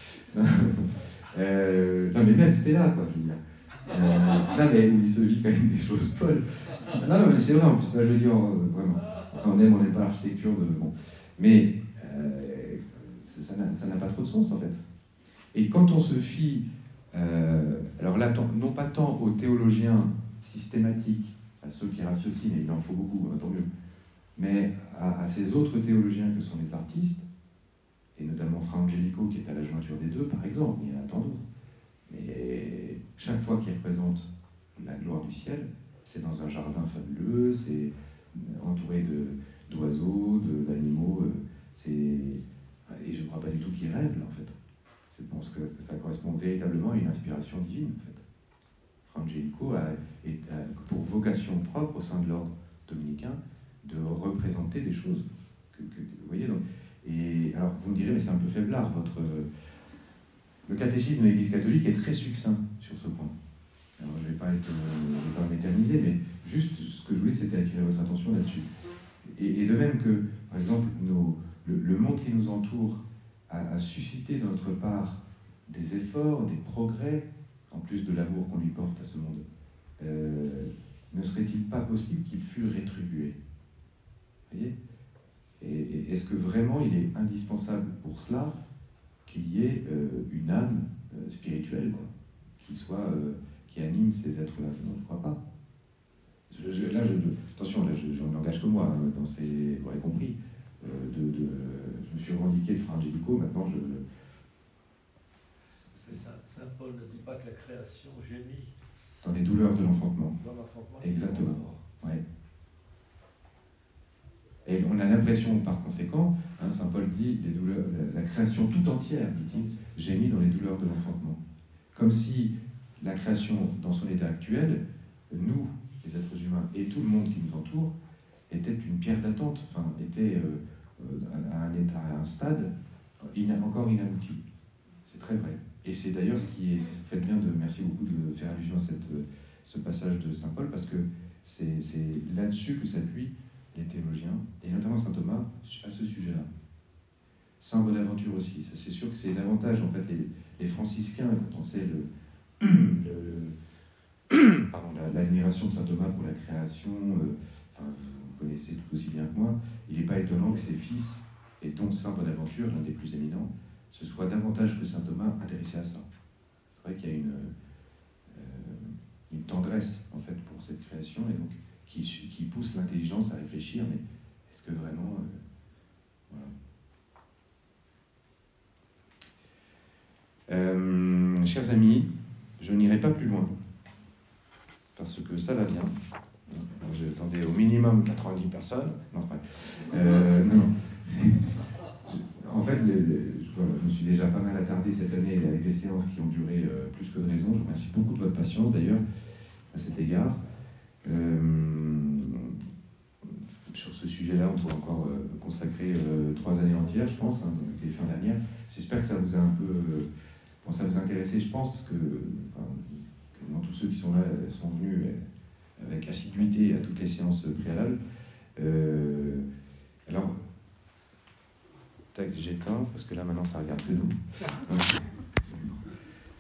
Non, mais même c'était là, quoi, je veux dire. Là, mais où il se vit quand même des choses folles. Non, mais c'est vrai, en plus, ça, je veux dire, vraiment. Enfin, on n'aime pas l'architecture de... Bon. Mais ça n'a pas trop de sens, en fait. Et quand on se fie, alors là, non pas tant aux théologiens systématiques, à ceux qui ratiocinent, et il en faut beaucoup, tant mieux, mais à ces autres théologiens que sont les artistes, et notamment Fra Angelico, qui est à la jointure des deux, par exemple, il y en a tant d'autres. Mais chaque fois qu'il représente la gloire du ciel, c'est dans un jardin fabuleux, c'est entouré d'oiseaux, d'animaux, et je ne crois pas du tout qu'il rêve, là, en fait. Je pense que ça correspond véritablement à une inspiration divine, en fait. Fra Angelico a pour vocation propre, au sein de l'ordre dominicain, de représenter des choses. Vous voyez, donc, et alors, vous me direz, mais c'est un peu faiblard, le catéchisme de l'Église catholique est très succinct sur ce point. Alors, je ne vais pas m'éterniser, mais juste ce que je voulais, c'était attirer votre attention là-dessus. Et de même que, par exemple, le monde qui nous entoure a suscité de notre part des efforts, des progrès, en plus de l'amour qu'on lui porte à ce monde. Ne serait-il pas possible qu'il fût rétribué? Vous voyez? Et est-ce que vraiment il est indispensable pour cela qu'il y ait une âme spirituelle, quoi, qui anime ces êtres-là? Non, je ne crois pas. Attention, là, je n'engage que moi, hein, vous l'aurez compris. Je me suis revendiqué de Fra Angelico, maintenant Saint Paul ne dit pas que la création gémit dans les douleurs de l'enfantement. Dans l'enfantement. Exactement. Ouais. Et on a l'impression, par conséquent, hein, Saint Paul dit, la création tout entière, dit-il, gémit dans les douleurs de l'enfantement. Comme si la création, dans son état actuel, nous, les êtres humains, et tout le monde qui nous entoure, était une pierre d'attente, enfin, était à un stade encore inabouti. C'est très vrai. Et c'est d'ailleurs ce qui est... Faites bien merci beaucoup de faire allusion à ce passage de Saint Paul, parce que c'est là-dessus que s'appuient les théologiens, et notamment saint Thomas, à ce sujet-là. Saint Bonaventure aussi. Ça, c'est sûr que c'est davantage, en fait, les franciscains, quand on sait l'admiration de saint Thomas pour la création, enfin, vous connaissez tout aussi bien que moi, il n'est pas étonnant que ses fils et dont saint Bonaventure, l'un des plus éminents, se soit davantage que saint Thomas intéressé à ça. C'est vrai qu'il y a une tendresse en fait pour cette création et donc qui pousse l'intelligence à réfléchir, mais est-ce que vraiment voilà. Chers amis, je n'irai pas plus loin parce que ça va bien. J'attendais au minimum 90 personnes. Non, c'est pas. Non. En fait, je me suis déjà pas mal attardé cette année avec des séances qui ont duré plus que de raison. Je vous remercie beaucoup de votre patience d'ailleurs à cet égard. Sur ce sujet-là, on pourrait encore consacrer 3 années entières, je pense, hein, les fins dernières. J'espère que ça vous a un peu... ça vous a intéressé, je pense, parce que tous ceux qui sont là sont venus avec assiduité à toutes les séances préalables. Alors, tac, j'éteins, parce que là, maintenant, ça ne regarde que nous. Donc,